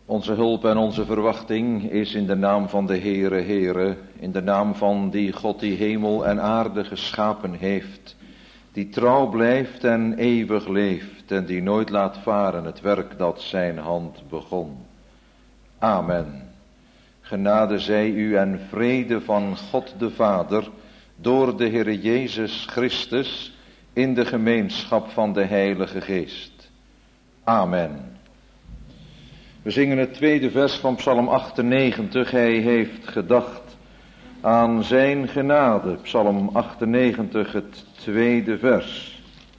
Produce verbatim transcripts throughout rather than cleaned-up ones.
Onze hulp en onze verwachting is in de naam van de Heere, Heere, in de naam van die God die hemel en aarde geschapen heeft, die trouw blijft en eeuwig leeft en die nooit laat varen het werk dat zijn hand begon. Amen. Genade zij u en vrede van God de Vader door de Heere Jezus Christus in de gemeenschap van de Heilige Geest. Amen. We zingen het tweede vers van Psalm achtennegentig. Hij heeft gedacht aan zijn genade. Psalm achtennegentig, het tweede vers.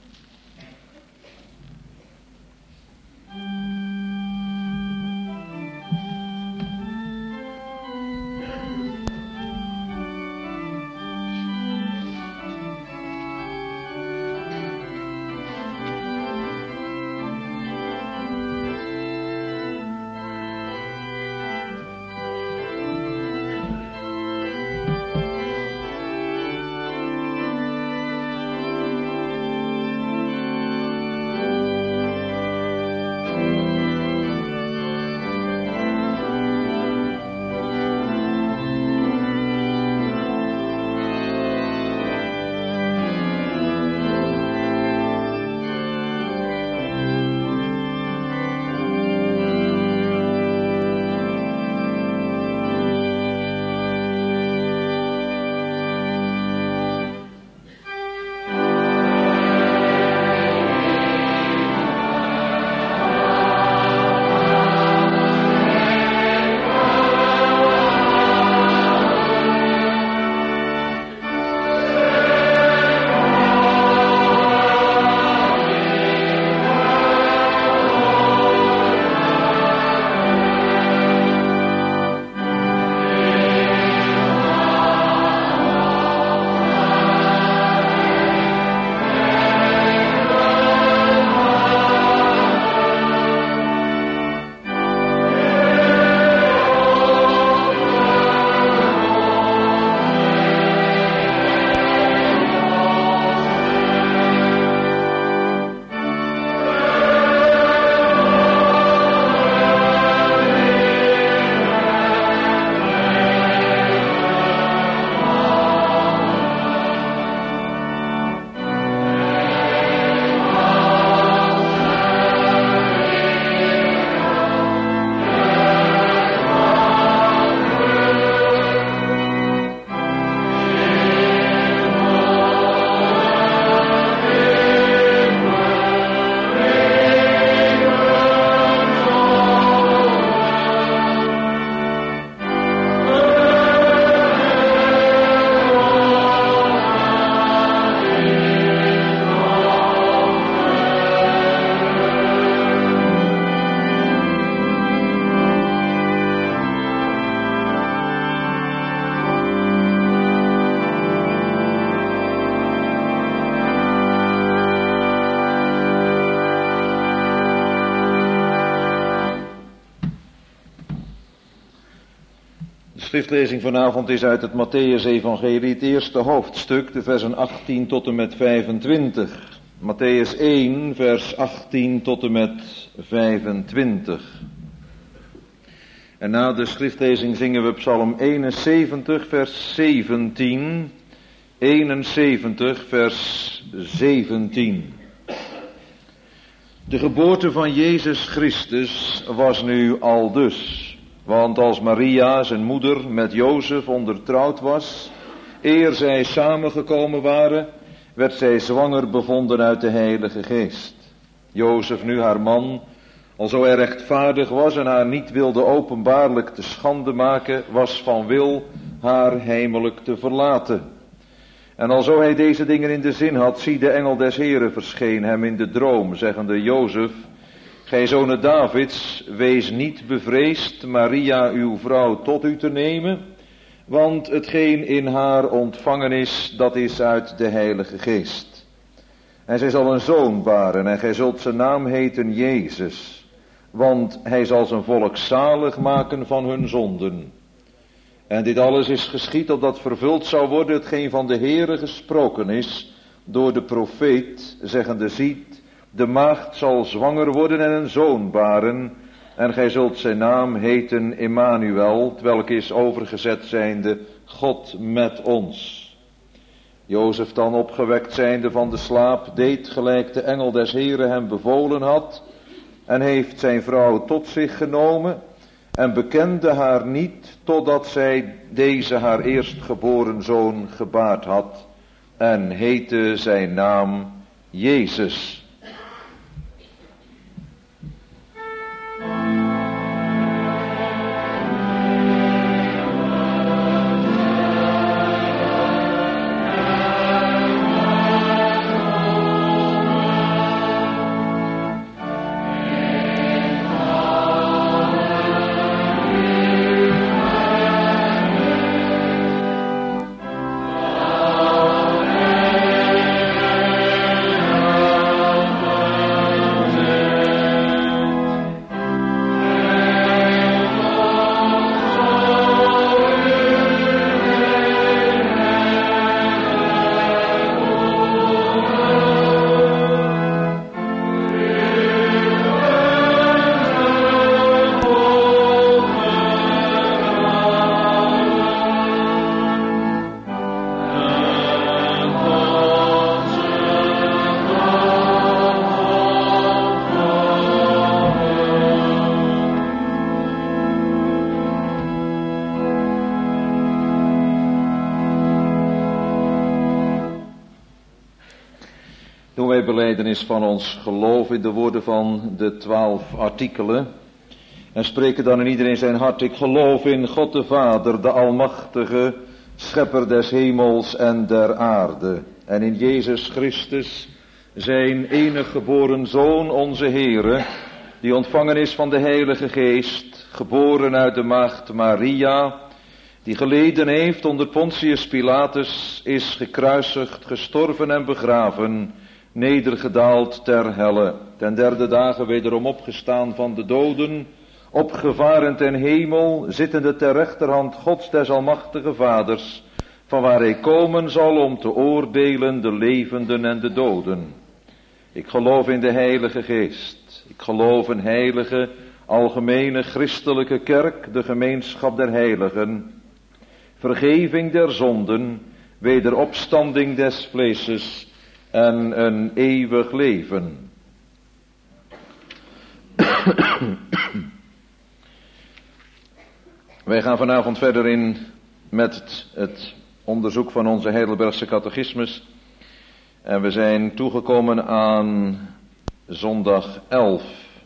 De schriftlezing vanavond is uit het Mattheüs-evangelie, het eerste hoofdstuk, de versen achttien tot en met vijfentwintig. Mattheüs één, vers achttien tot en met vijfentwintig. En na de schriftlezing zingen we Psalm eenenzeventig, vers zeventien. eenenzeventig, vers zeventien. De geboorte van Jezus Christus was nu aldus. Want als Maria, zijn moeder, met Jozef ondertrouwd was, eer zij samengekomen waren, werd zij zwanger bevonden uit de Heilige Geest. Jozef nu haar man, alzo hij rechtvaardig was en haar niet wilde openbaarlijk te schande maken, was van wil haar heimelijk te verlaten. En alzo hij deze dingen in de zin had, zie de engel des Heren verscheen hem in de droom, zeggende: Jozef, gij zone Davids, wees niet bevreesd Maria uw vrouw tot u te nemen, want hetgeen in haar ontvangen is, dat is uit de Heilige Geest. En zij zal een zoon baren en gij zult zijn naam heten Jezus, want hij zal zijn volk zalig maken van hun zonden. En dit alles is geschied opdat vervuld zou worden hetgeen van de Heere gesproken is door de profeet, zeggende: ziet, de maagd zal zwanger worden en een zoon baren, En gij zult zijn naam heten Emmanuel, twelk is overgezet zijnde God met ons. Jozef dan opgewekt zijnde van de slaap, deed gelijk de engel des Heren hem bevolen had, en heeft zijn vrouw tot zich genomen, en bekende haar niet, totdat zij deze haar eerstgeboren zoon gebaard had, en heette zijn naam Jezus. Belijdenis van ons geloof in de woorden van de twaalf artikelen. En spreken dan in iedereen zijn hart: ik geloof in God de Vader, de Almachtige, Schepper des hemels en der aarde. En in Jezus Christus, zijn enige geboren Zoon, onze Heere, die ontvangen is van de Heilige Geest, geboren uit de maagd Maria, die geleden heeft onder Pontius Pilatus, is gekruisigd, gestorven en begraven, nedergedaald ter helle, ten derde dagen wederom opgestaan van de doden, opgevaren ten hemel, zittende ter rechterhand Gods des almachtige Vaders, van waar hij komen zal om te oordelen de levenden en de doden. Ik geloof in de Heilige Geest, ik geloof een heilige, algemene christelijke kerk, de gemeenschap der heiligen, vergeving der zonden, wederopstanding des vleeses en een eeuwig leven. Wij gaan vanavond verder in met het, het onderzoek van onze Heidelbergse catechismus. En we zijn toegekomen aan zondag elf.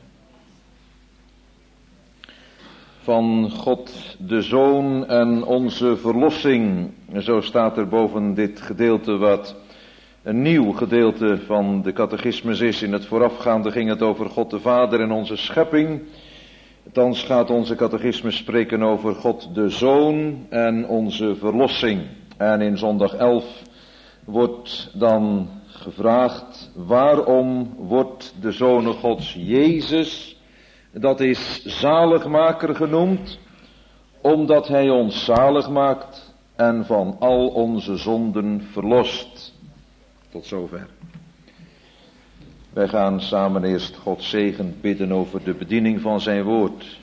Van God de Zoon en onze verlossing. Zo staat er boven dit gedeelte, wat een nieuw gedeelte van de catechismus is. In het voorafgaande ging het over God de Vader en onze schepping. Thans gaat onze catechismus spreken over God de Zoon en onze verlossing. En in zondag elf wordt dan gevraagd: waarom wordt de Zoon Gods Jezus, dat is zaligmaker genoemd? Omdat hij ons zalig maakt en van al onze zonden verlost. Tot zover. Wij gaan samen eerst God zegen bidden over de bediening van zijn woord.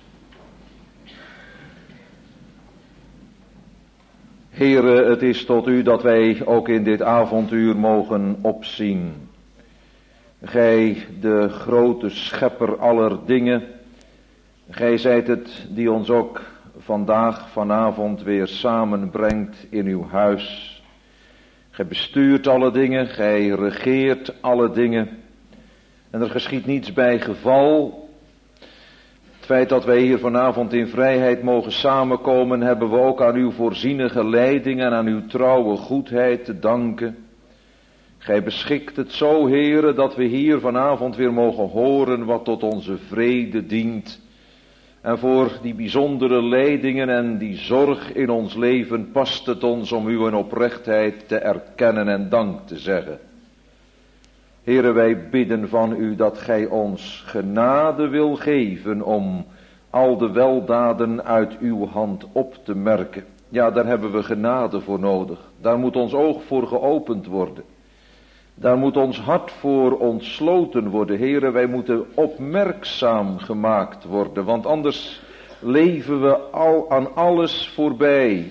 Heere, het is tot u dat wij ook in dit avonduur mogen opzien. Gij, de grote schepper aller dingen, gij zijt het die ons ook vandaag, vanavond weer samenbrengt in uw huis. Gij bestuurt alle dingen, gij regeert alle dingen. En er geschiet niets bij geval. Het feit dat wij hier vanavond in vrijheid mogen samenkomen, hebben we ook aan uw voorzienige leiding en aan uw trouwe goedheid te danken. Gij beschikt het zo, Heere, dat we hier vanavond weer mogen horen wat tot onze vrede dient. En voor die bijzondere leidingen en die zorg in ons leven past het ons om uw oprechtheid te erkennen en dank te zeggen. Heere, wij bidden van u dat gij ons genade wil geven om al de weldaden uit uw hand op te merken. Ja, daar hebben we genade voor nodig. Daar moet ons oog voor geopend worden. Daar moet ons hart voor ontsloten worden, heren. Wij moeten opmerkzaam gemaakt worden, want anders leven we al aan alles voorbij.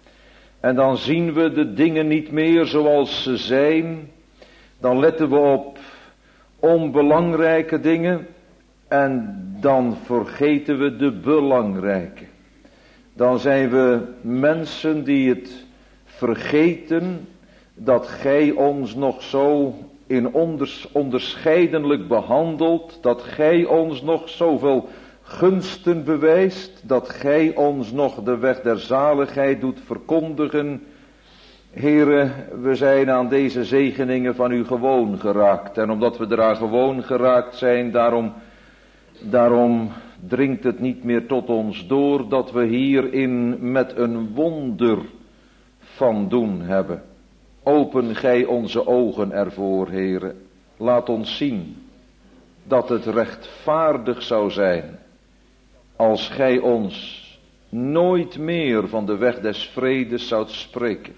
En dan zien we de dingen niet meer zoals ze zijn. Dan letten we op onbelangrijke dingen en dan vergeten we de belangrijke. Dan zijn we mensen die het vergeten dat gij ons nog zo in onders, onderscheidelijk behandelt, dat gij ons nog zoveel gunsten bewijst, dat gij ons nog de weg der zaligheid doet verkondigen. Here, we zijn aan deze zegeningen van u gewoon geraakt. En omdat we eraan gewoon geraakt zijn, daarom, daarom dringt het niet meer tot ons door dat we hierin met een wonder van doen hebben. Open gij onze ogen ervoor, Heere. Laat ons zien dat het rechtvaardig zou zijn als gij ons nooit meer van de weg des vredes zoudt spreken.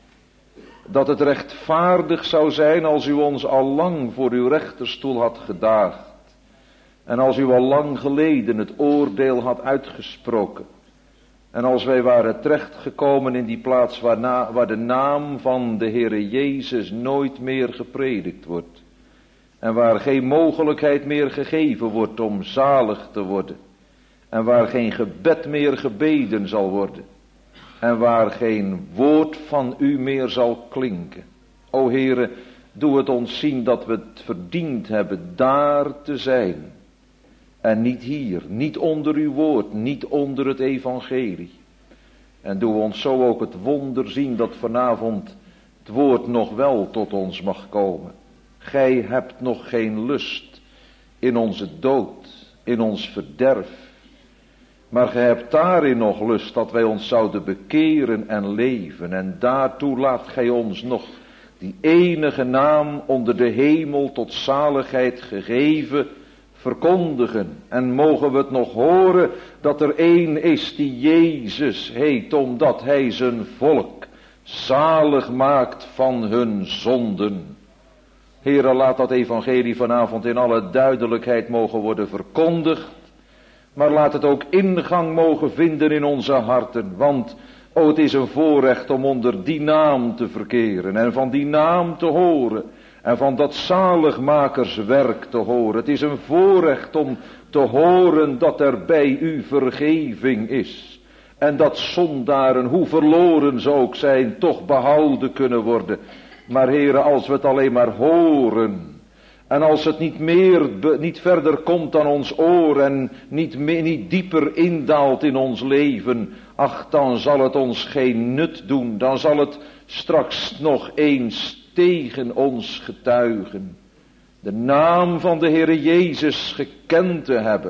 Dat het rechtvaardig zou zijn als u ons al lang voor uw rechterstoel had gedaagd. En als u al lang geleden het oordeel had uitgesproken. En als wij waren terechtgekomen in die plaats waar, na, waar de naam van de Heere Jezus nooit meer gepredikt wordt. En waar geen mogelijkheid meer gegeven wordt om zalig te worden. En waar geen gebed meer gebeden zal worden. En waar geen woord van u meer zal klinken. O Heere, doe het ons zien dat we het verdiend hebben daar te zijn. En niet hier, niet onder uw woord, niet onder het evangelie. En doe ons zo ook het wonder zien dat vanavond het woord nog wel tot ons mag komen. Gij hebt nog geen lust in onze dood, in ons verderf. Maar gij hebt daarin nog lust dat wij ons zouden bekeren en leven. En daartoe laat gij ons nog die enige naam onder de hemel tot zaligheid gegeven verkondigen. En mogen we het nog horen dat er één is die Jezus heet, omdat hij zijn volk zalig maakt van hun zonden. Heere, laat dat evangelie vanavond in alle duidelijkheid mogen worden verkondigd. Maar laat het ook ingang mogen vinden in onze harten. Want, oh, het is een voorrecht om onder die naam te verkeren. En van die naam te horen. En van dat zaligmakerswerk te horen. Het is een voorrecht om te horen dat er bij u vergeving is. En dat zondaren, hoe verloren ze ook zijn, toch behouden kunnen worden. Maar Heere, als we het alleen maar horen. En als het niet meer, niet verder komt dan ons oor en niet, meer, niet dieper indaalt in ons leven, ach, dan zal het ons geen nut doen. Dan zal het straks nog eens tegen ons getuigen. De naam van de Heere Jezus gekend te hebben.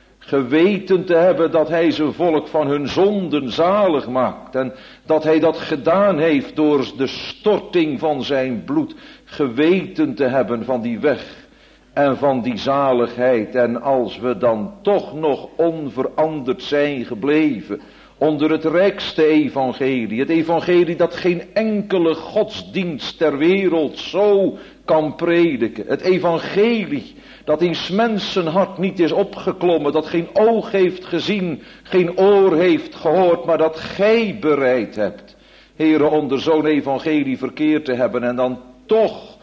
Geweten te hebben dat hij zijn volk van hun zonden zalig maakt. En dat hij dat gedaan heeft door de storting van zijn bloed. Geweten te hebben van die weg en van die zaligheid. En als we dan toch nog onveranderd zijn gebleven onder het rijkste evangelie. Het evangelie dat geen enkele godsdienst ter wereld zo kan prediken. Het evangelie dat in 's mensen hart niet is opgeklommen. Dat geen oog heeft gezien, geen oor heeft gehoord. Maar dat gij bereid hebt, Heere, onder zo'n evangelie verkeerd te hebben. En dan toch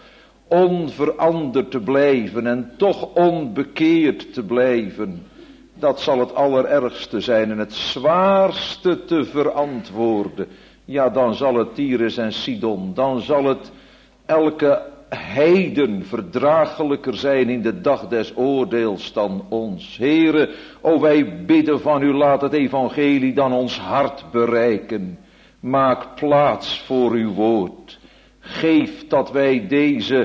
onveranderd te blijven. En toch onbekeerd te blijven. Dat zal het allerergste zijn en het zwaarste te verantwoorden. Ja, dan zal het Tyrus en Sidon. Dan zal het elke heiden verdraaglijker zijn in de dag des oordeels dan ons. Heere, o wij bidden van u, laat het evangelie dan ons hart bereiken. Maak plaats voor uw woord. Geef dat wij deze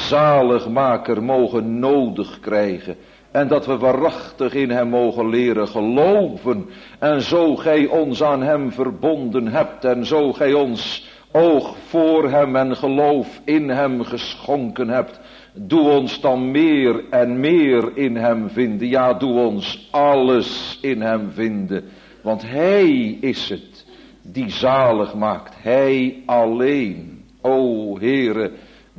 zaligmaker mogen nodig krijgen. En dat we waarachtig in hem mogen leren geloven. En zo gij ons aan hem verbonden hebt. En zo gij ons oog voor hem en geloof in hem geschonken hebt. Doe ons dan meer en meer in hem vinden. Ja, doe ons alles in hem vinden. Want hij is het die zalig maakt. Hij alleen. O Heere,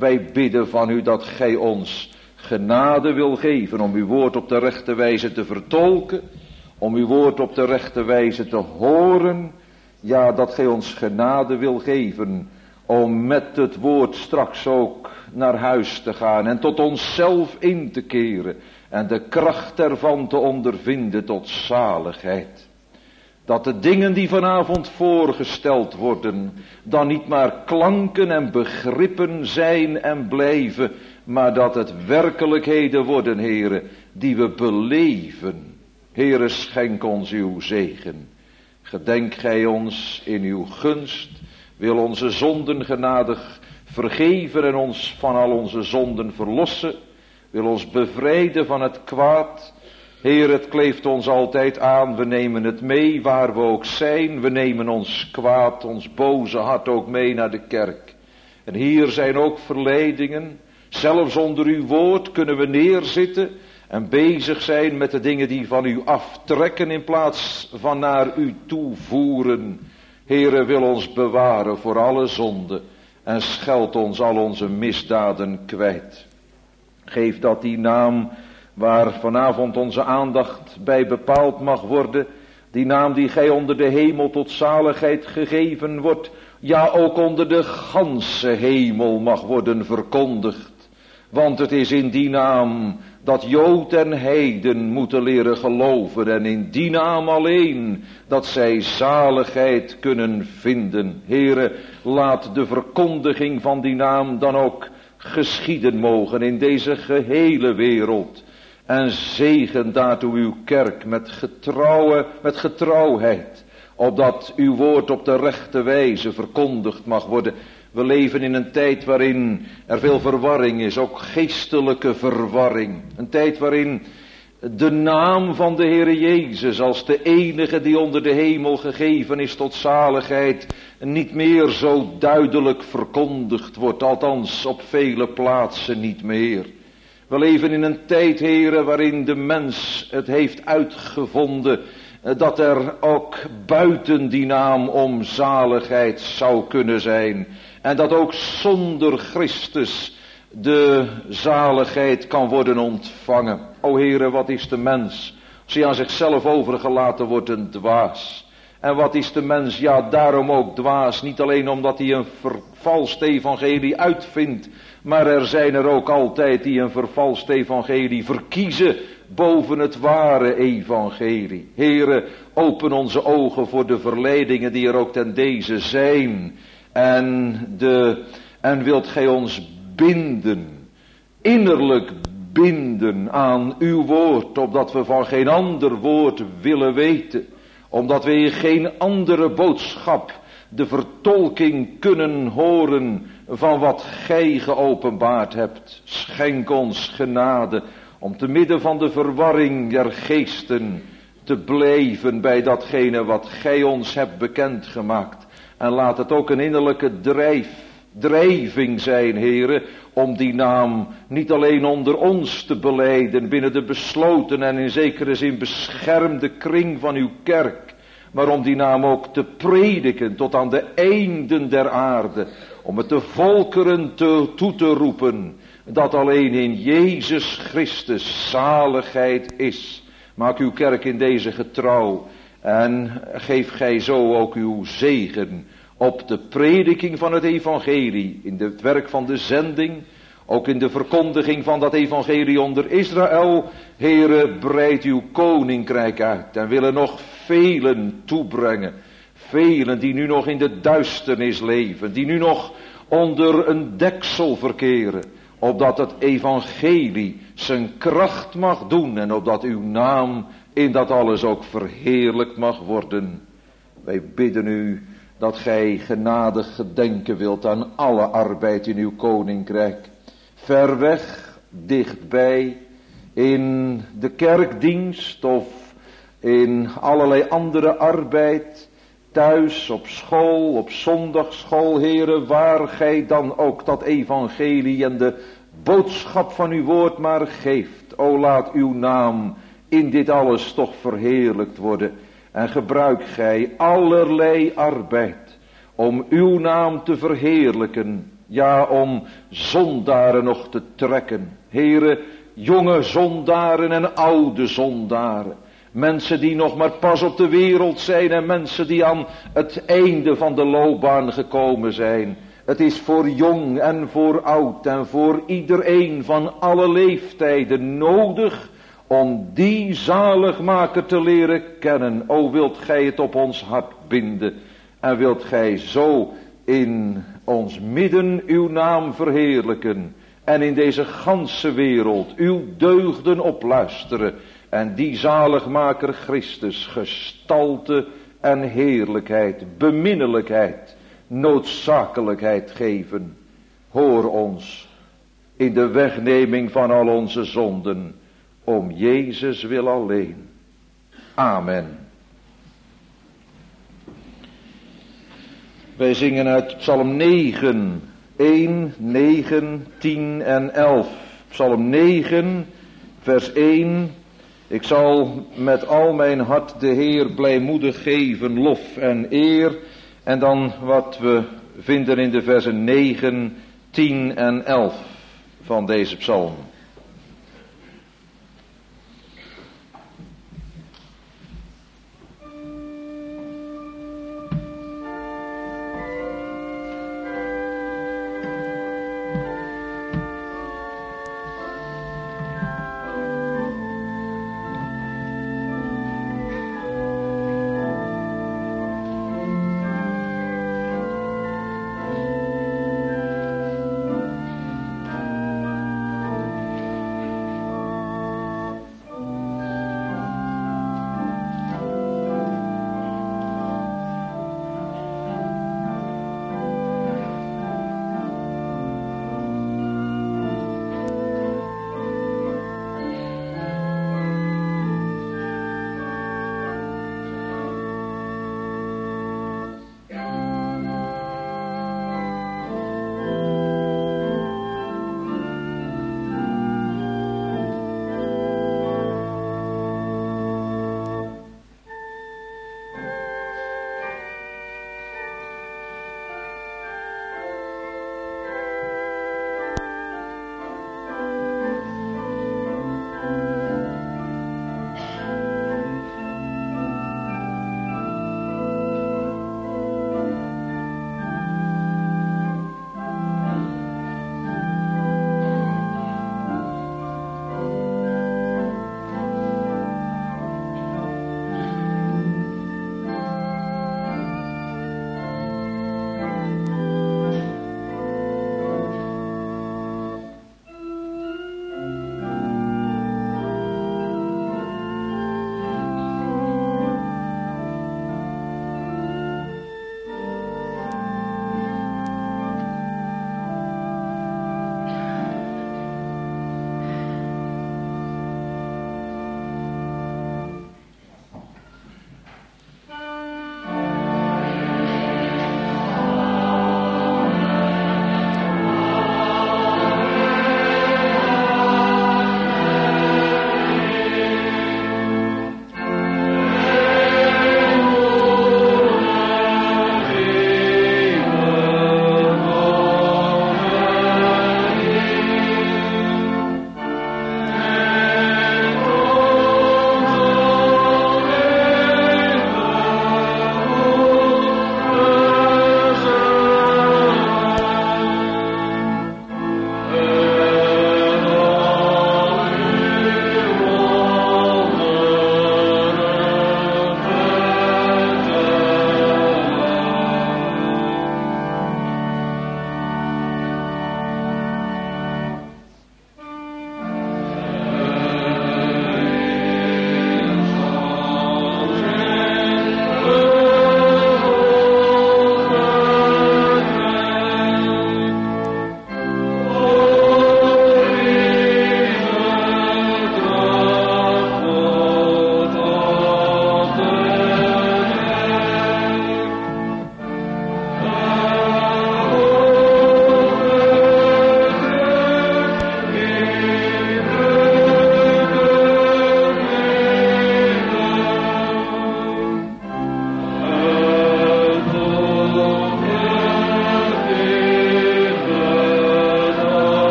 Wij bidden van u dat gij ons genade wil geven om uw woord op de rechte wijze te vertolken, om uw woord op de rechte wijze te horen. Ja, dat gij ons genade wil geven om met het woord straks ook naar huis te gaan en tot onszelf in te keren en de kracht ervan te ondervinden tot zaligheid. Dat de dingen die vanavond voorgesteld worden dan niet maar klanken en begrippen zijn en blijven, maar dat het werkelijkheden worden, Heere, die we beleven. Heere, schenk ons uw zegen. Gedenk gij ons in uw gunst, wil onze zonden genadig vergeven en ons van al onze zonden verlossen, wil ons bevrijden van het kwaad. Heer, het kleeft ons altijd aan, we nemen het mee waar we ook zijn, we nemen ons kwaad, ons boze hart ook mee naar de kerk. En hier zijn ook verleidingen, zelfs onder uw woord kunnen we neerzitten en bezig zijn met de dingen die van u aftrekken in plaats van naar u toe voeren. Heere, wil ons bewaren voor alle zonde en scheld ons al onze misdaden kwijt. Geef dat die naam waar vanavond onze aandacht bij bepaald mag worden, die naam die gij onder de hemel tot zaligheid gegeven wordt, ja ook onder de ganse hemel mag worden verkondigd. Want het is in die naam dat Jood en heiden moeten leren geloven en in die naam alleen dat zij zaligheid kunnen vinden. Heere, laat de verkondiging van die naam dan ook geschieden mogen in deze gehele wereld. En zegen daartoe uw kerk met getrouwe, met getrouwheid, opdat uw woord op de rechte wijze verkondigd mag worden. We leven in een tijd waarin er veel verwarring is, ook geestelijke verwarring. Een tijd waarin de naam van de Heere Jezus als de enige die onder de hemel gegeven is tot zaligheid niet meer zo duidelijk verkondigd wordt, althans op vele plaatsen niet meer. We leven in een tijd, Heere, waarin de mens het heeft uitgevonden dat er ook buiten die naam om zaligheid zou kunnen zijn. En dat ook zonder Christus de zaligheid kan worden ontvangen. O Heere, wat is de mens als hij aan zichzelf overgelaten wordt, een dwaas. En wat is de mens, ja daarom ook dwaas, niet alleen omdat hij een vervalst evangelie uitvindt, maar er zijn er ook altijd die een vervalst evangelie verkiezen boven het ware evangelie. Heere, open onze ogen voor de verleidingen die er ook ten deze zijn. En, de, en wilt gij ons binden, innerlijk binden aan uw woord, opdat we van geen ander woord willen weten. Omdat we in geen andere boodschap de vertolking kunnen horen van wat gij geopenbaard hebt. Schenk ons genade om te midden van de verwarring der geesten te blijven bij datgene wat gij ons hebt bekendgemaakt. En laat het ook een innerlijke drijf, drijving zijn, Heere, om die naam niet alleen onder ons te belijden, binnen de besloten en in zekere zin beschermde kring van uw kerk, maar om die naam ook te prediken tot aan de einden der aarde, om het de volkeren te, toe te roepen, dat alleen in Jezus Christus zaligheid is. Maak uw kerk in deze getrouw en geef gij zo ook uw zegen op de prediking van het evangelie, in het werk van de zending, ook in de verkondiging van dat evangelie onder Israël. Heere, breid uw koninkrijk uit en willen nog velen toebrengen. Velen die nu nog in de duisternis leven, die nu nog onder een deksel verkeren, opdat het evangelie zijn kracht mag doen en opdat uw naam in dat alles ook verheerlijkt mag worden. Wij bidden u dat gij genadig gedenken wilt aan alle arbeid in uw koninkrijk. Ver weg, dichtbij, in de kerkdienst of in allerlei andere arbeid, thuis, op school, op zondagsschool, Heere, waar gij dan ook dat evangelie en de boodschap van uw woord maar geeft. O, laat uw naam in dit alles toch verheerlijkt worden. En gebruik gij allerlei arbeid om uw naam te verheerlijken. Ja, om zondaren nog te trekken. Heere, jonge zondaren en oude zondaren. Mensen die nog maar pas op de wereld zijn en mensen die aan het einde van de loopbaan gekomen zijn. Het is voor jong en voor oud en voor iedereen van alle leeftijden nodig om die zaligmaker te leren kennen. O, wilt gij het op ons hart binden en wilt gij zo in ons midden uw naam verheerlijken en in deze ganse wereld uw deugden opluisteren en die zaligmaker Christus gestalte en heerlijkheid, beminnelijkheid, noodzakelijkheid geven. Hoor ons in de wegneming van al onze zonden, om Jezus wil alleen. Amen. Wij zingen uit Psalm negen, één, negen, tien en elf. Psalm negen, vers één. Ik zal met al mijn hart de Heer blijmoedig geven, lof en eer. En dan wat we vinden in de versen negen, tien en elf van deze psalm.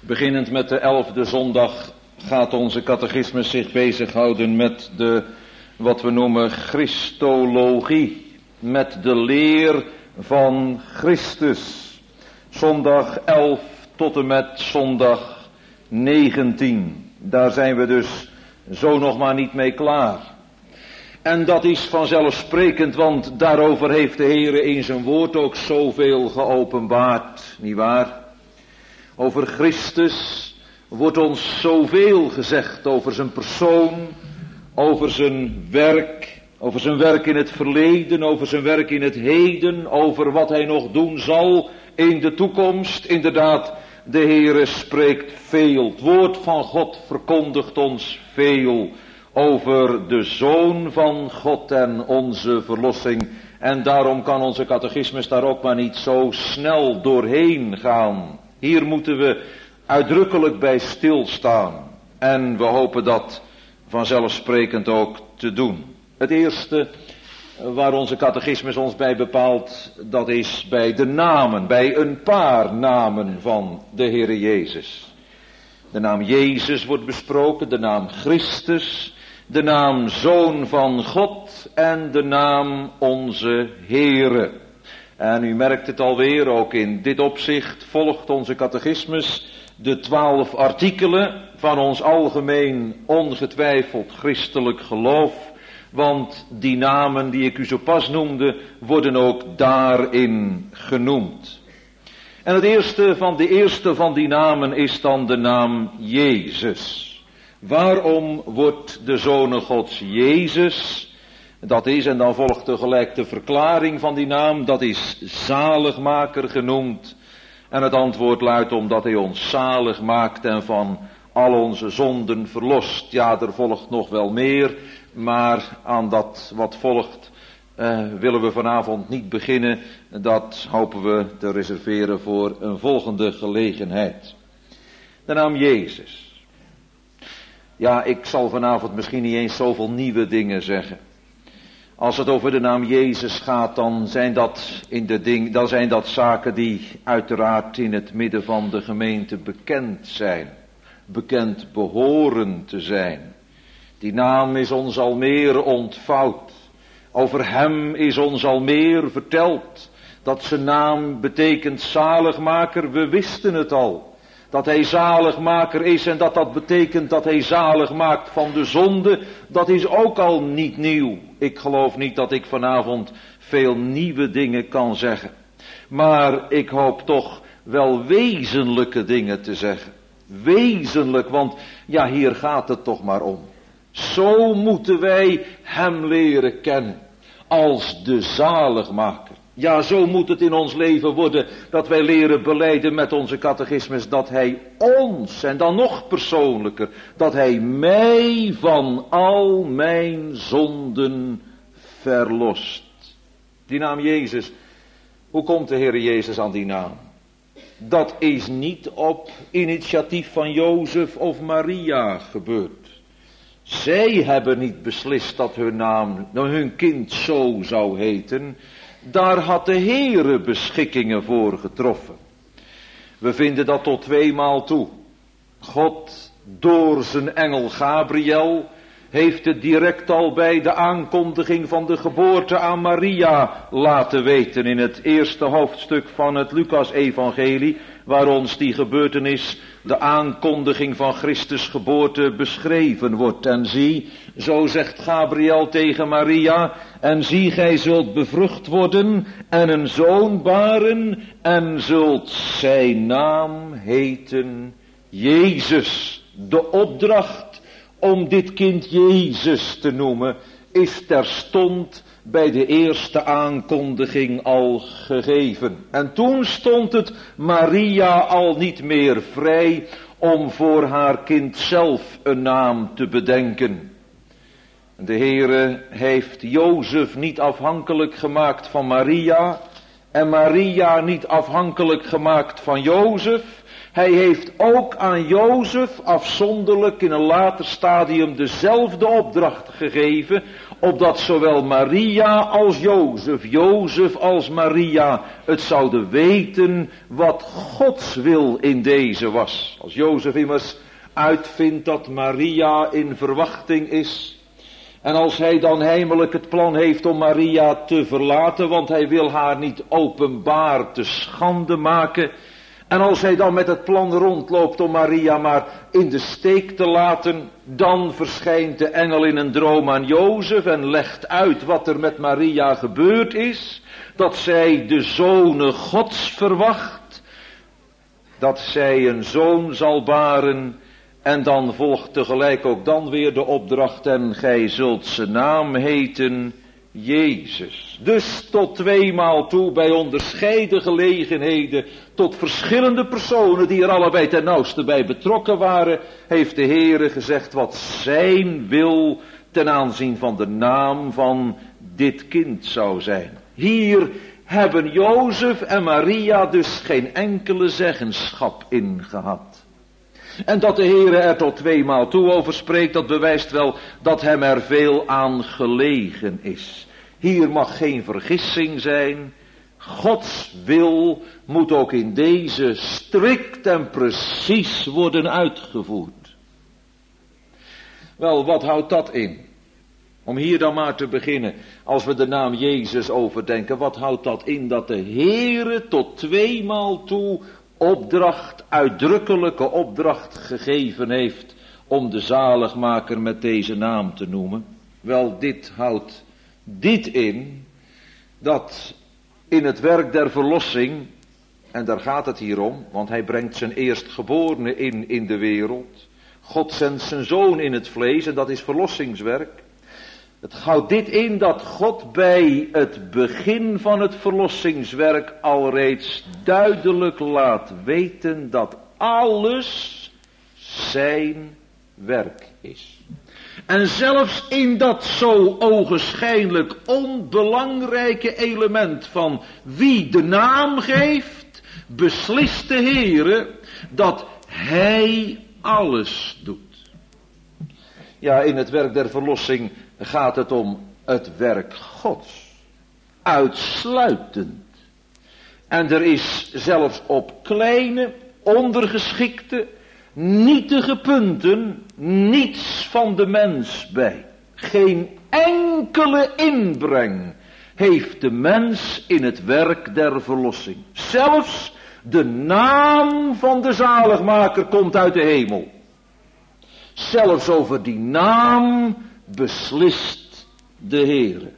Beginnend met de elfde zondag gaat onze catechismus zich bezighouden met de, wat we noemen, Christologie. Met de leer van Christus. Zondag elf tot en met zondag negentien. Daar zijn we dus zo nog maar niet mee klaar. En dat is vanzelfsprekend, want daarover heeft de Heere in zijn woord ook zoveel geopenbaard, nietwaar? Over Christus wordt ons zoveel gezegd, over zijn persoon, over zijn werk, over zijn werk in het verleden, over zijn werk in het heden, over wat hij nog doen zal in de toekomst. Inderdaad, de Heere spreekt veel. Het woord van God verkondigt ons veel over de Zoon van God en onze verlossing. En daarom kan onze catechismus daar ook maar niet zo snel doorheen gaan. Hier moeten we uitdrukkelijk bij stilstaan. En we hopen dat vanzelfsprekend ook te doen. Het eerste waar onze catechismus ons bij bepaalt, dat is bij de namen, bij een paar namen van de Heere Jezus. De naam Jezus wordt besproken, de naam Christus, de naam Zoon van God en de naam onze Heere. En u merkt het alweer, ook in dit opzicht volgt onze catechismus de twaalf artikelen van ons algemeen ongetwijfeld christelijk geloof. Want die namen die ik u zo pas noemde, worden ook daarin genoemd. En het eerste van de eerste van die namen is dan de naam Jezus. Waarom wordt de Zoon Gods Jezus? Dat is, en dan volgt tegelijk de verklaring van die naam, dat is zaligmaker genoemd. En het antwoord luidt omdat hij ons zalig maakt en van al onze zonden verlost. Ja, er volgt nog wel meer, maar aan dat wat volgt uh, willen we vanavond niet beginnen. Dat hopen we te reserveren voor een volgende gelegenheid. De naam Jezus. Ja, ik zal vanavond misschien niet eens zoveel nieuwe dingen zeggen. Als het over de naam Jezus gaat, dan zijn dat, in de ding, dan zijn dat zaken die uiteraard in het midden van de gemeente bekend zijn. Bekend behoren te zijn. Die naam is ons al meer ontvouwd. Over hem is ons al meer verteld. Dat zijn naam betekent zaligmaker, we wisten het al. Dat hij zaligmaker is en dat dat betekent dat hij zalig maakt van de zonde, dat is ook al niet nieuw. Ik geloof niet dat ik vanavond veel nieuwe dingen kan zeggen. Maar ik hoop toch wel wezenlijke dingen te zeggen. Wezenlijk, want ja, hier gaat het toch maar om. Zo moeten wij hem leren kennen als de zaligmaker. Ja, zo moet het in ons leven worden, dat wij leren belijden met onze catechismus, dat hij ons, en dan nog persoonlijker, dat hij mij van al mijn zonden verlost. Die naam Jezus, hoe komt de Heer Jezus aan die naam? Dat is niet op initiatief van Jozef of Maria gebeurd. Zij hebben niet beslist dat hun naam, dat hun kind zo zou heten. Daar had de Heere beschikkingen voor getroffen. We vinden dat tot tweemaal toe. God door zijn engel Gabriel heeft het direct al bij de aankondiging van de geboorte aan Maria laten weten in het eerste hoofdstuk van het Lucas-evangelie, waar ons die gebeurtenis, de aankondiging van Christus geboorte beschreven wordt. En zie, zo zegt Gabriel tegen Maria, en zie, gij zult bevrucht worden en een zoon baren en zult zijn naam heten Jezus. De opdracht om dit kind Jezus te noemen is terstond bij de eerste aankondiging al gegeven. En toen stond het Maria al niet meer vrij om voor haar kind zelf een naam te bedenken. De Heere heeft Jozef niet afhankelijk gemaakt van Maria en Maria niet afhankelijk gemaakt van Jozef. Hij heeft ook aan Jozef afzonderlijk in een later stadium dezelfde opdracht gegeven opdat zowel Maria als Jozef, Jozef als Maria, het zouden weten wat Gods wil in deze was. Als Jozef immers uitvindt dat Maria in verwachting is, en als hij dan heimelijk het plan heeft om Maria te verlaten, want hij wil haar niet openbaar te schande maken, en als hij dan met het plan rondloopt om Maria maar in de steek te laten, dan verschijnt de engel in een droom aan Jozef en legt uit wat er met Maria gebeurd is, dat zij de zonen Gods verwacht, dat zij een zoon zal baren. En dan volgt tegelijk ook dan weer de opdracht, en gij zult zijn naam heten Jezus. Dus tot tweemaal toe, bij onderscheiden gelegenheden, tot verschillende personen die er allebei ten nauwste bij betrokken waren, heeft de Heere gezegd wat zijn wil ten aanzien van de naam van dit kind zou zijn. Hier hebben Jozef en Maria dus geen enkele zeggenschap in gehad. En dat de Heere er tot tweemaal toe over spreekt, dat bewijst wel dat hem er veel aan gelegen is. Hier mag geen vergissing zijn. Gods wil moet ook in deze strikt en precies worden uitgevoerd. Wel, wat houdt dat in? Om hier dan maar te beginnen, als we de naam Jezus overdenken, wat houdt dat in? Dat de Heere tot tweemaal toe opdracht, uitdrukkelijke opdracht gegeven heeft om de zaligmaker met deze naam te noemen. Wel, dit houdt dit in, dat in het werk der verlossing, en daar gaat het hier om, want hij brengt zijn eerstgeborene in in de wereld. God zendt zijn zoon in het vlees en dat is verlossingswerk. Het houdt dit in dat God bij het begin van het verlossingswerk alreeds duidelijk laat weten dat alles zijn werk is. En zelfs in dat zo ogenschijnlijk onbelangrijke element van wie de naam geeft, beslist de Heere dat hij alles doet. Ja, in het werk der verlossing gaat het om het werk Gods. Uitsluitend. En er is zelfs op kleine, ondergeschikte, nietige punten niets van de mens bij. Geen enkele inbreng heeft de mens in het werk der verlossing. Zelfs de naam van de zaligmaker komt uit de hemel. Zelfs over die naam beslist de Heere.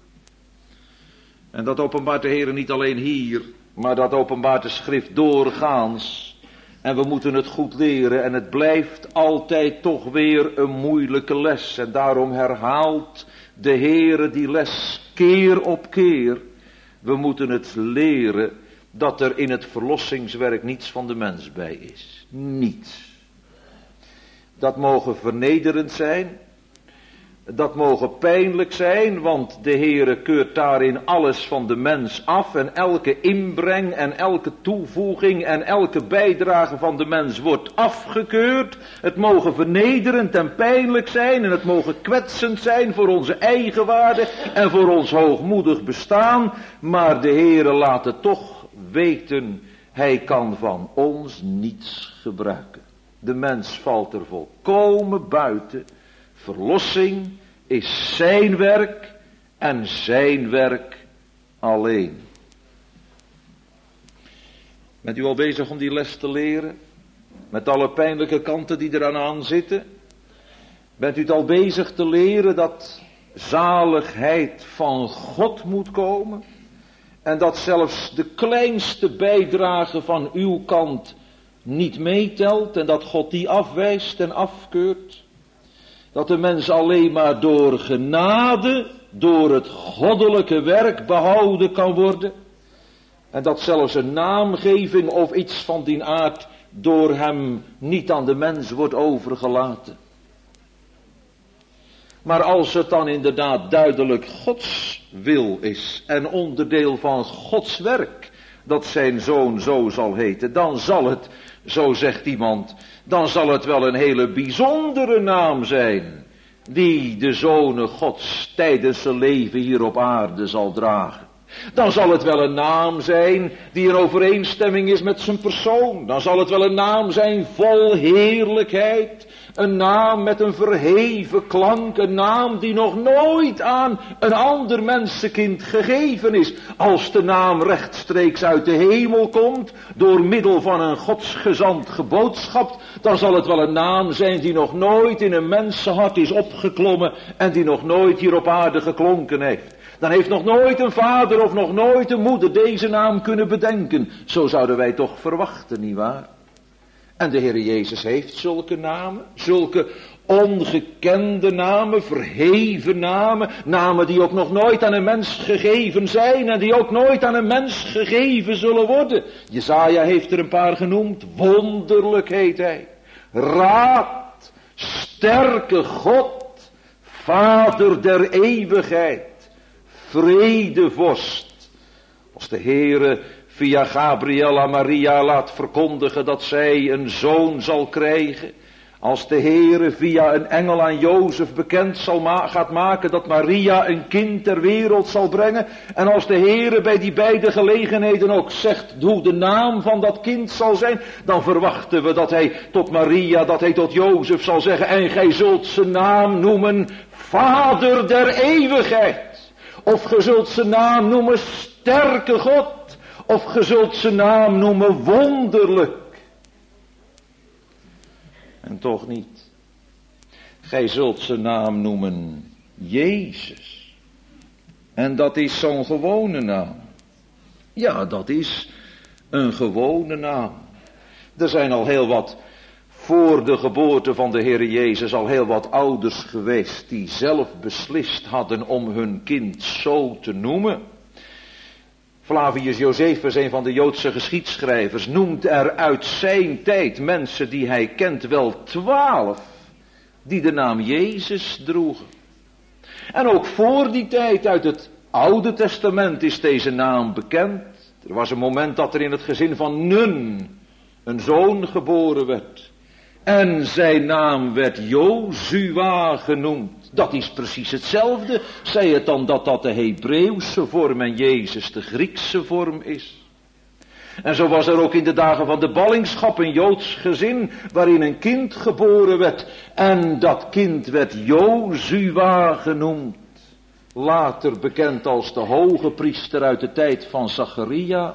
En dat openbaart de Heere niet alleen hier, maar dat openbaart de schrift doorgaans. En we moeten het goed leren en het blijft altijd toch weer een moeilijke les. En daarom herhaalt de Heere die les keer op keer. We moeten het leren dat er in het verlossingswerk niets van de mens bij is. Niets. Dat mogen vernederend zijn. Dat mogen pijnlijk zijn, want de Heere keurt daarin alles van de mens af en elke inbreng en elke toevoeging en elke bijdrage van de mens wordt afgekeurd. Het mogen vernederend en pijnlijk zijn en het mogen kwetsend zijn voor onze eigen waarde en voor ons hoogmoedig bestaan, maar de Heere laat het toch weten, hij kan van ons niets gebruiken. De mens valt er volkomen buiten. Verlossing is zijn werk en zijn werk alleen. Bent u al bezig om die les te leren? Met alle pijnlijke kanten die eraan aan zitten? Bent u het al bezig te leren dat zaligheid van God moet komen? En dat zelfs de kleinste bijdrage van uw kant niet meetelt en dat God die afwijst en afkeurt? Dat de mens alleen maar door genade, door het goddelijke werk behouden kan worden. En dat zelfs een naamgeving of iets van die aard door hem niet aan de mens wordt overgelaten. Maar als het dan inderdaad duidelijk Gods wil is en onderdeel van Gods werk, dat zijn zoon zo zal heten, dan zal het, zo zegt iemand, dan zal het wel een hele bijzondere naam zijn. die de zonen Gods tijdens zijn leven hier op aarde zal dragen. Dan zal het wel een naam zijn die in overeenstemming is met zijn persoon. Dan zal het wel een naam zijn vol heerlijkheid. Een naam met een verheven klank. Een naam die nog nooit aan een ander mensenkind gegeven is. Als de naam rechtstreeks uit de hemel komt, door middel van een godsgezant geboodschapt, dan zal het wel een naam zijn die nog nooit in een mensenhart is opgeklommen en die nog nooit hier op aarde geklonken heeft. Dan heeft nog nooit een vader of nog nooit een moeder deze naam kunnen bedenken. Zo zouden wij toch verwachten, nietwaar? En de Heer Jezus heeft zulke namen, zulke ongekende namen, verheven namen, namen die ook nog nooit aan een mens gegeven zijn en die ook nooit aan een mens gegeven zullen worden. Jesaja heeft er een paar genoemd. Wonderlijk heet hij. Raad, sterke God, Vader der eeuwigheid. Vredevorst. Als de Heere via Gabriel aan Maria laat verkondigen dat zij een zoon zal krijgen. Als de Heere via een engel aan Jozef bekend zal ma- gaat maken dat Maria een kind ter wereld zal brengen. En als de Heere bij die beide gelegenheden ook zegt hoe de naam van dat kind zal zijn. Dan verwachten we dat hij tot Maria, dat hij tot Jozef zal zeggen. En gij zult zijn naam noemen Vader der eeuwigheid. Of ge zult zijn naam noemen sterke God. Of ge zult zijn naam noemen wonderlijk. En toch niet. Gij zult zijn naam noemen Jezus. En dat is zo'n gewone naam. Ja, dat is een gewone naam. Er zijn al heel wat, voor de geboorte van de Heer Jezus, al heel wat ouders geweest die zelf beslist hadden om hun kind zo te noemen. Flavius Josephus, een van de Joodse geschiedschrijvers, noemt er uit zijn tijd mensen die hij kent wel twaalf die de naam Jezus droegen. En ook voor die tijd uit het Oude Testament is deze naam bekend. Er was een moment dat er in het gezin van Nun een zoon geboren werd. En zijn naam werd Jozua genoemd. Dat is precies hetzelfde. Zij het dan dat dat de Hebreeuwse vorm en Jezus de Griekse vorm is. En zo was er ook in de dagen van de ballingschap een Joods gezin waarin een kind geboren werd. En dat kind werd Jozua genoemd. Later bekend als de hoge priester uit de tijd van Zacharia.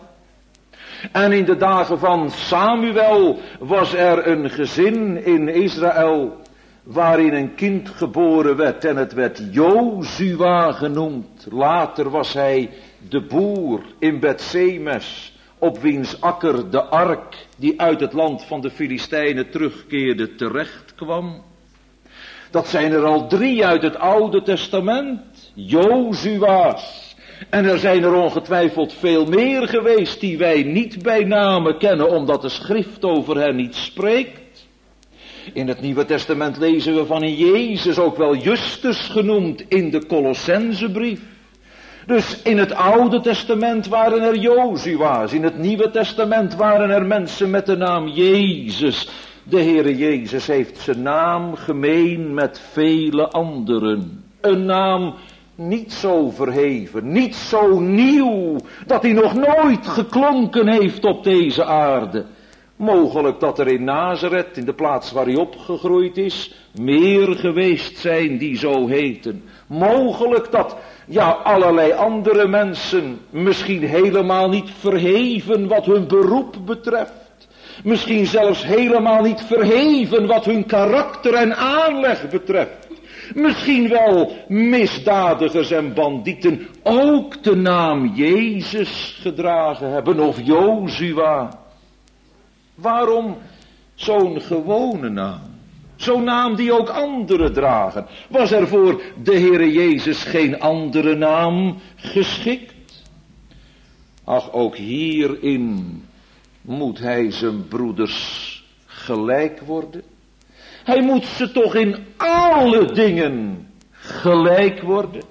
En in de dagen van Samuel was er een gezin in Israël waarin een kind geboren werd en het werd Jozua genoemd. Later was hij de boer in Bethsemes, op wiens akker de ark die uit het land van de Filistijnen terugkeerde terecht kwam. Dat zijn er al drie uit het Oude Testament, Jozua's. En er zijn er ongetwijfeld veel meer geweest die wij niet bij name kennen, omdat de schrift over hen niet spreekt. In het Nieuwe Testament lezen we van een Jezus, ook wel Justus genoemd, in de Colossensebrief. Dus in het Oude Testament waren er Jozua's, in het Nieuwe Testament waren er mensen met de naam Jezus. De Heere Jezus heeft zijn naam gemeen met vele anderen. Een naam niet zo verheven, niet zo nieuw, dat hij nog nooit geklonken heeft op deze aarde. Mogelijk dat er in Nazareth, in de plaats waar hij opgegroeid is, meer geweest zijn die zo heten. Mogelijk dat, ja, allerlei andere mensen misschien helemaal niet verheven wat hun beroep betreft. Misschien zelfs helemaal niet verheven wat hun karakter en aanleg betreft. Misschien wel misdadigers en bandieten ook de naam Jezus gedragen hebben, of Jozua. Waarom zo'n gewone naam? Zo'n naam die ook anderen dragen. Was er voor de Heere Jezus geen andere naam geschikt? Ach, ook hierin moet hij zijn broeders gelijk worden. Hij moet ze toch in alle dingen gelijk worden.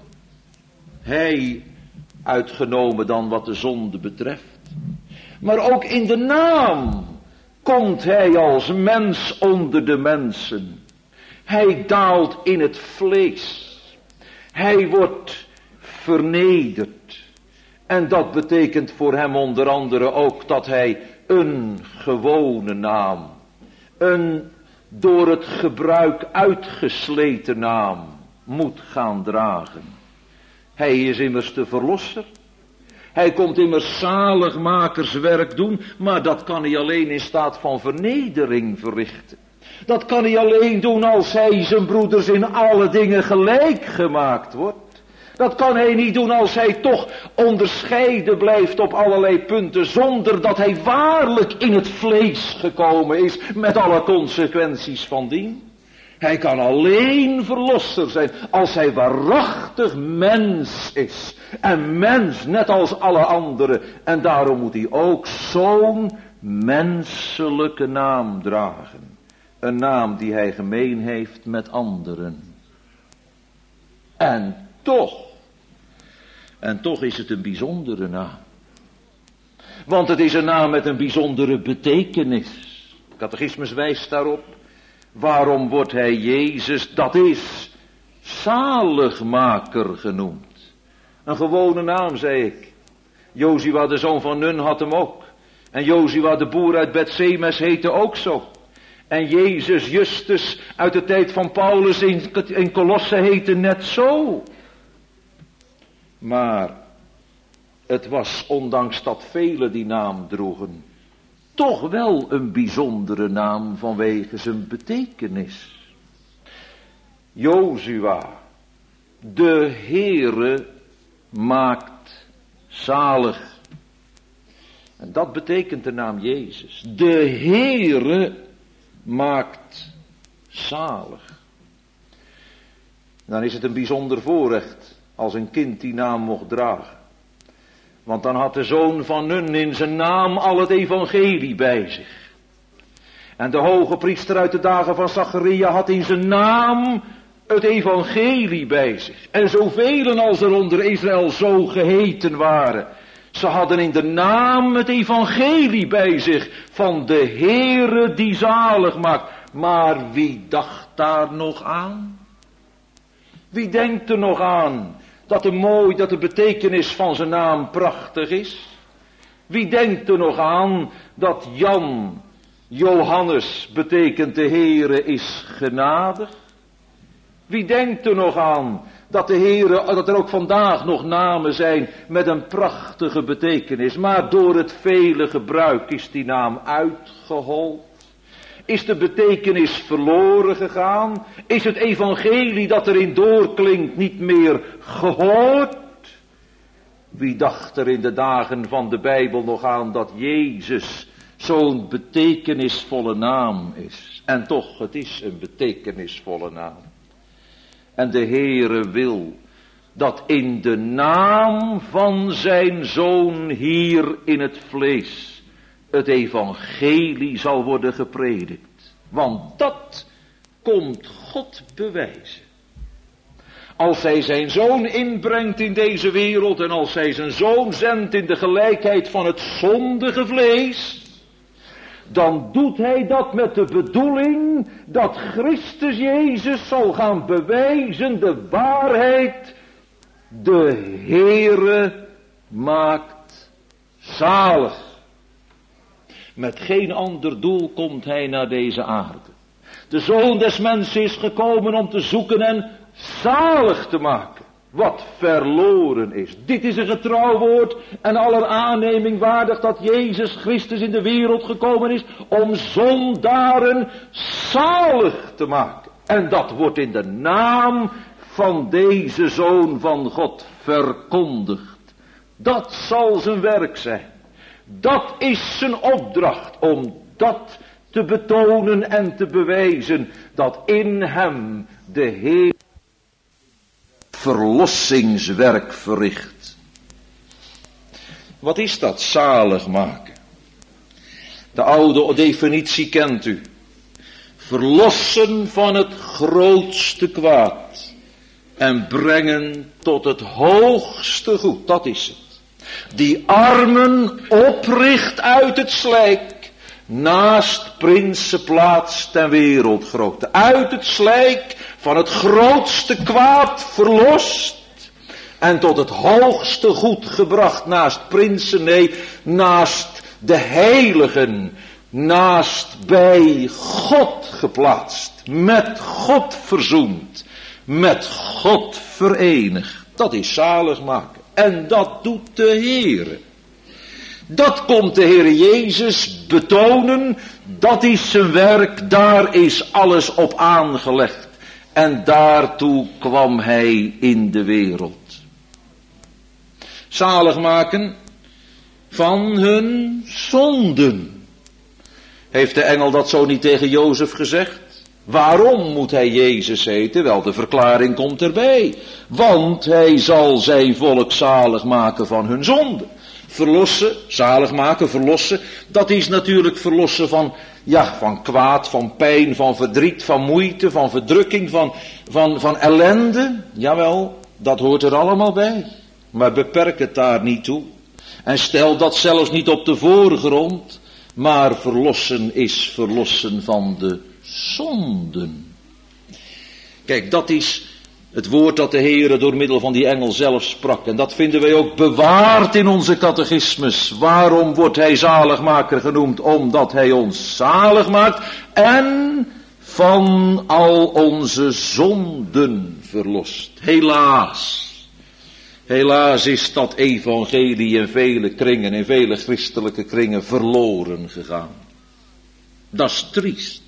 Hij, uitgenomen dan wat de zonde betreft. Maar ook in de naam komt hij als mens onder de mensen. Hij daalt in het vlees. Hij wordt vernederd. En dat betekent voor hem onder andere ook dat hij een gewone naam, een door het gebruik uitgesleten naam moet gaan dragen. Hij is immers de verlosser. Hij komt immers zaligmakerswerk doen, maar dat kan hij alleen in staat van vernedering verrichten. Dat kan hij alleen doen als hij zijn broeders in alle dingen gelijk gemaakt wordt. Dat kan hij niet doen als hij toch onderscheiden blijft op allerlei punten, zonder dat hij waarlijk in het vlees gekomen is, met alle consequenties van dien. Hij kan alleen verlosser zijn als hij waarachtig mens is. En mens net als alle anderen. En daarom moet hij ook zo'n menselijke naam dragen. Een naam die hij gemeen heeft met anderen. En toch, en toch is het een bijzondere naam. Want het is een naam met een bijzondere betekenis. De catechismus wijst daarop. Waarom wordt hij Jezus, dat is, zaligmaker genoemd? Een gewone naam, zei ik. Jozua de zoon van Nun had hem ook. En Jozua de boer uit Bethsemes heette ook zo. En Jezus Justus uit de tijd van Paulus in, in Colosse heette net zo. Maar het was, ondanks dat velen die naam droegen, toch wel een bijzondere naam vanwege zijn betekenis. Jozua, de Heere maakt zalig. En dat betekent de naam Jezus. De Heere maakt zalig. Dan is het een bijzonder voorrecht als een kind die naam mocht dragen. Want dan had de zoon van Nun in zijn naam al het evangelie bij zich. En de hoge priester uit de dagen van Zacharia had in zijn naam het evangelie bij zich. En zoveel als er onder Israël zo geheten waren. Ze hadden in de naam het evangelie bij zich van de Heere die zalig maakt. Maar wie dacht daar nog aan? Wie denkt er nog aan dat de mooi, dat de betekenis van zijn naam prachtig is? Wie denkt er nog aan dat Jan, Johannes betekent de Heere is genadig? Wie denkt er nog aan dat de Heere, dat er ook vandaag nog namen zijn met een prachtige betekenis, maar door het vele gebruik is die naam uitgehold? Is de betekenis verloren gegaan? Is het evangelie dat erin doorklinkt niet meer gehoord? Wie dacht er in de dagen van de Bijbel nog aan dat Jezus zo'n betekenisvolle naam is? En toch, het is een betekenisvolle naam. En de Heere wil dat in de naam van zijn Zoon hier in het vlees het evangelie zal worden gepredikt. Want dat komt God bewijzen. Als hij zijn Zoon inbrengt in deze wereld en als hij zijn Zoon zendt in de gelijkheid van het zondige vlees, dan doet hij dat met de bedoeling dat Christus Jezus zal gaan bewijzen de waarheid. De Heere maakt zalig. Met geen ander doel komt hij naar deze aarde. De Zoon des Mensen is gekomen om te zoeken en zalig te maken wat verloren is. Dit is een getrouw woord en aller aanneming waardig dat Jezus Christus in de wereld gekomen is om zondaren zalig te maken. En dat wordt in de naam van deze Zoon van God verkondigd. Dat zal zijn werk zijn. Dat is zijn opdracht om dat te betonen en te bewijzen dat in hem de Heer verlossingswerk verricht. Wat is dat zalig maken? De oude definitie kent u. Verlossen van het grootste kwaad en brengen tot het hoogste goed, dat is het. Die armen opricht uit het slijk, naast prinsenplaats ten wereldgrootte, uit het slijk van het grootste kwaad verlost en tot het hoogste goed gebracht, naast prinsen, nee, naast de heiligen, naast bij God geplaatst, met God verzoend, met God verenigd. Dat is zalig maken. En dat doet de Heere. Dat komt de Heere Jezus betonen. Dat is zijn werk. Daar is alles op aangelegd. En daartoe kwam hij in de wereld. Zalig maken van hun zonden. Heeft de engel dat zo niet tegen Jozef gezegd? Waarom moet hij Jezus heten? Wel, de verklaring komt erbij. Want hij zal zijn volk zalig maken van hun zonde. Verlossen, zalig maken, verlossen. Dat is natuurlijk verlossen van, ja, van kwaad, van pijn, van verdriet, van moeite, van verdrukking, van, van, van ellende. Jawel, dat hoort er allemaal bij. Maar beperk het daar niet toe. En stel dat zelfs niet op de voorgrond. Maar verlossen is verlossen van de zonden. Kijk, dat is het woord dat de Heere door middel van die engel zelf sprak. En dat vinden wij ook bewaard in onze catechismus. Waarom wordt hij zaligmaker genoemd? Omdat hij ons zalig maakt en van al onze zonden verlost. Helaas. Helaas is dat evangelie in vele kringen, in vele christelijke kringen verloren gegaan. Dat is triest.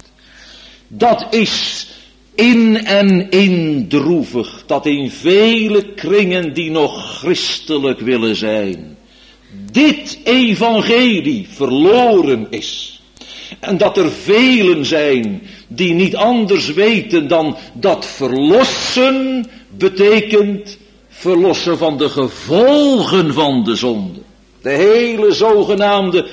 Dat is in en in droevig, dat in vele kringen die nog christelijk willen zijn, dit evangelie verloren is. En dat er velen zijn die niet anders weten dan dat verlossen betekent verlossen van de gevolgen van de zonde. De hele zogenaamde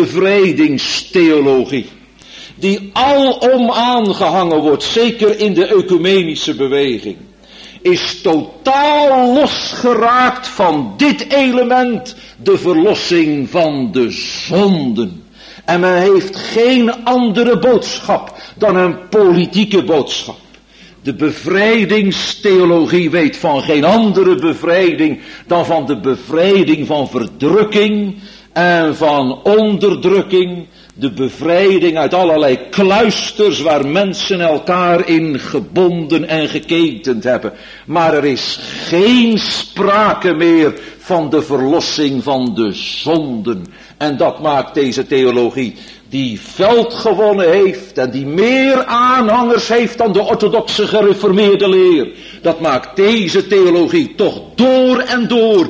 bevrijdingstheologie, die alom aangehangen wordt, zeker in de ecumenische beweging, is totaal losgeraakt van dit element, de verlossing van de zonden. En men heeft geen andere boodschap dan een politieke boodschap. De bevrijdingstheologie weet van geen andere bevrijding dan van de bevrijding van verdrukking en van onderdrukking. De bevrijding uit allerlei kluisters waar mensen elkaar in gebonden en geketend hebben. Maar er is geen sprake meer van de verlossing van de zonden. En dat maakt deze theologie, die veld gewonnen heeft en die meer aanhangers heeft dan de orthodoxe gereformeerde leer. Dat maakt deze theologie toch door en door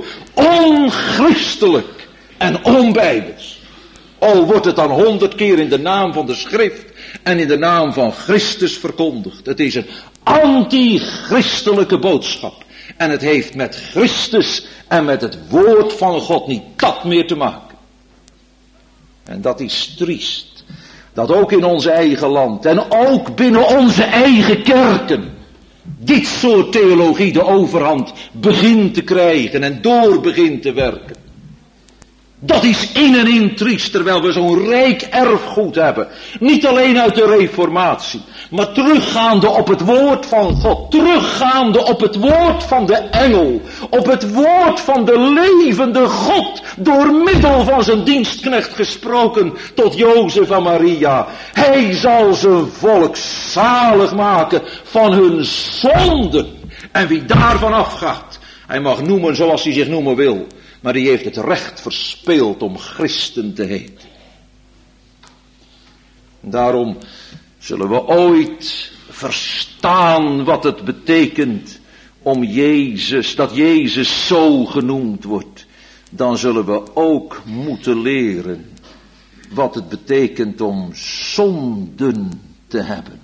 onchristelijk en onbijbels. Al wordt het dan honderd keer in de naam van de schrift en in de naam van Christus verkondigd. Het is een anti-christelijke boodschap. En het heeft met Christus en met het woord van God niet dat meer te maken. En dat is triest. Dat ook in ons eigen land en ook binnen onze eigen kerken dit soort theologie de overhand begint te krijgen en door begint te werken. Dat is in en in triest, terwijl we zo'n rijk erfgoed hebben. Niet alleen uit de reformatie, maar teruggaande op het woord van God. Teruggaande op het woord van de engel. Op het woord van de levende God. Door middel van zijn dienstknecht gesproken tot Jozef en Maria. Hij zal zijn volk zalig maken van hun zonden. En wie daarvan afgaat, hij mag noemen zoals hij zich noemen wil. Maar die heeft het recht verspeeld om christen te heten. Daarom zullen we ooit verstaan wat het betekent om Jezus, dat Jezus zo genoemd wordt. Dan zullen we ook moeten leren wat het betekent om zonden te hebben.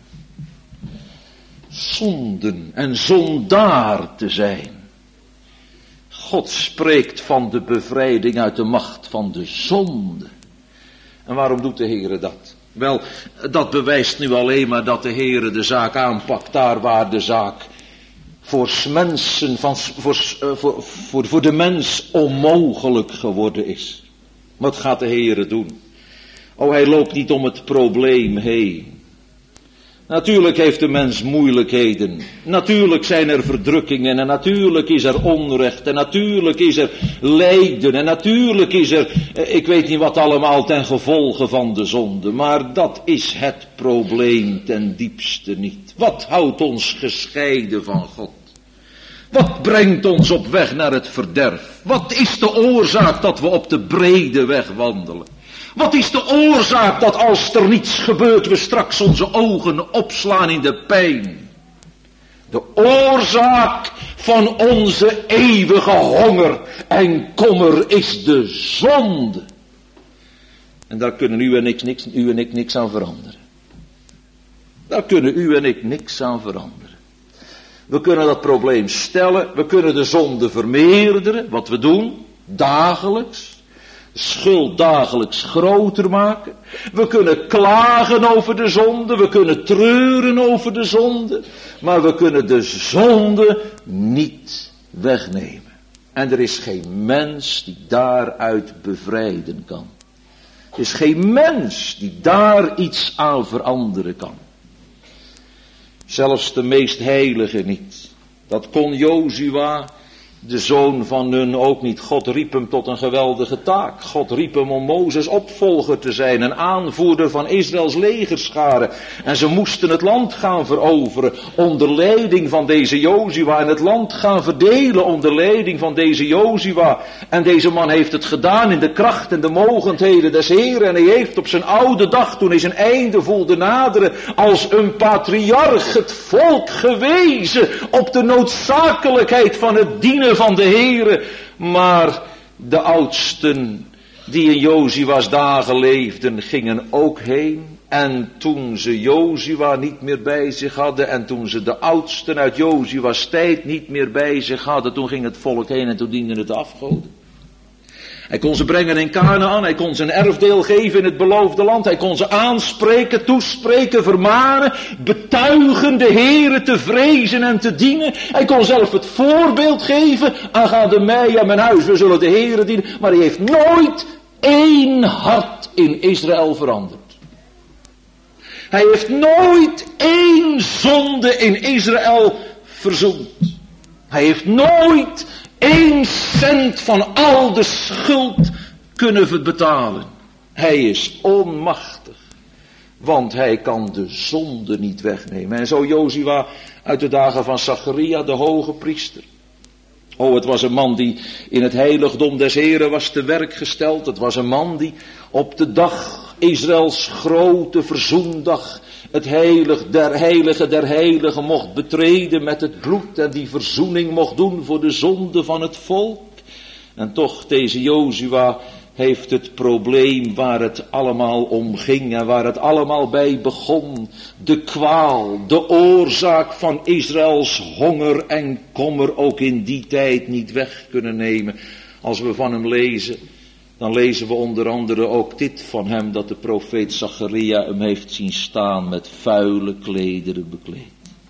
Zonden en zondaar te zijn. God spreekt van de bevrijding uit de macht van de zonde. En waarom doet de Heere dat? Wel, dat bewijst nu alleen maar dat de Heere de zaak aanpakt daar waar de zaak voor mensen, van, voor, voor, voor, voor de mens onmogelijk geworden is. Wat gaat de Heere doen? Oh, hij loopt niet om het probleem heen. Natuurlijk heeft de mens moeilijkheden. Natuurlijk zijn er verdrukkingen en natuurlijk is er onrecht en natuurlijk is er lijden en natuurlijk is er, ik weet niet wat allemaal ten gevolge van de zonde. Maar dat is het probleem ten diepste niet. Wat houdt ons gescheiden van God? Wat brengt ons op weg naar het verderf? Wat is de oorzaak dat we op de brede weg wandelen? Wat is de oorzaak dat als er niets gebeurt we straks onze ogen opslaan in de pijn? De oorzaak van onze eeuwige honger en kommer is de zonde. En daar kunnen u en ik niks, u en ik niks aan veranderen. Daar kunnen u en ik niks aan veranderen. We kunnen dat probleem stellen, we kunnen de zonde vermeerderen, wat we doen, dagelijks. Schuld dagelijks groter maken. We kunnen klagen over de zonde. We kunnen treuren over de zonde. Maar we kunnen de zonde niet wegnemen. En er is geen mens die daaruit bevrijden kan. Er is geen mens die daar iets aan veranderen kan. Zelfs de meest heilige niet. Dat kon Jozua, de zoon van Nun, ook niet. God riep hem tot een geweldige taak. God riep hem om Mozes opvolger te zijn. Een aanvoerder van Israëls legerscharen. En ze moesten het land gaan veroveren. Onder leiding van deze Jozua. En het land gaan verdelen onder leiding van deze Jozua. En deze man heeft het gedaan in de kracht en de mogendheden des Heren. En hij heeft op zijn oude dag, toen hij zijn einde voelde naderen, als een patriarch het volk gewezen op de noodzakelijkheid van het dienen van de Heere. Maar de oudsten die in Jozua's dagen leefden gingen ook heen. En toen ze Jozua niet meer bij zich hadden en toen ze de oudsten uit Jozua's tijd niet meer bij zich hadden, toen ging het volk heen en toen dienden het de afgoden. Hij kon ze brengen in Kanaan, hij kon ze een erfdeel geven in het beloofde land, hij kon ze aanspreken, toespreken, vermanen, betuigen de Heere te vrezen en te dienen. Hij kon zelf het voorbeeld geven, aangaande mij en mijn huis, we zullen de Heere dienen. Maar hij heeft nooit één hart in Israël veranderd. Hij heeft nooit één zonde in Israël verzoend. Hij heeft nooit één cent van al de schuld kunnen betalen. Hij is onmachtig, want hij kan de zonde niet wegnemen. En zo Jozua uit de dagen van Zacharia, de hoge priester. Oh, het was een man die in het heiligdom des Heren was te werk gesteld. Het was een man die op de dag, Israëls grote verzoendag, het heilig der heilige der heiligen mocht betreden met het bloed en die verzoening mocht doen voor de zonde van het volk. En toch, deze Jozua heeft het probleem waar het allemaal om ging en waar het allemaal bij begon, de kwaal, de oorzaak van Israëls honger en kommer ook in die tijd niet weg kunnen nemen. Als we van hem lezen, dan lezen we onder andere ook dit van hem, dat de profeet Zacharia hem heeft zien staan met vuile klederen bekleed.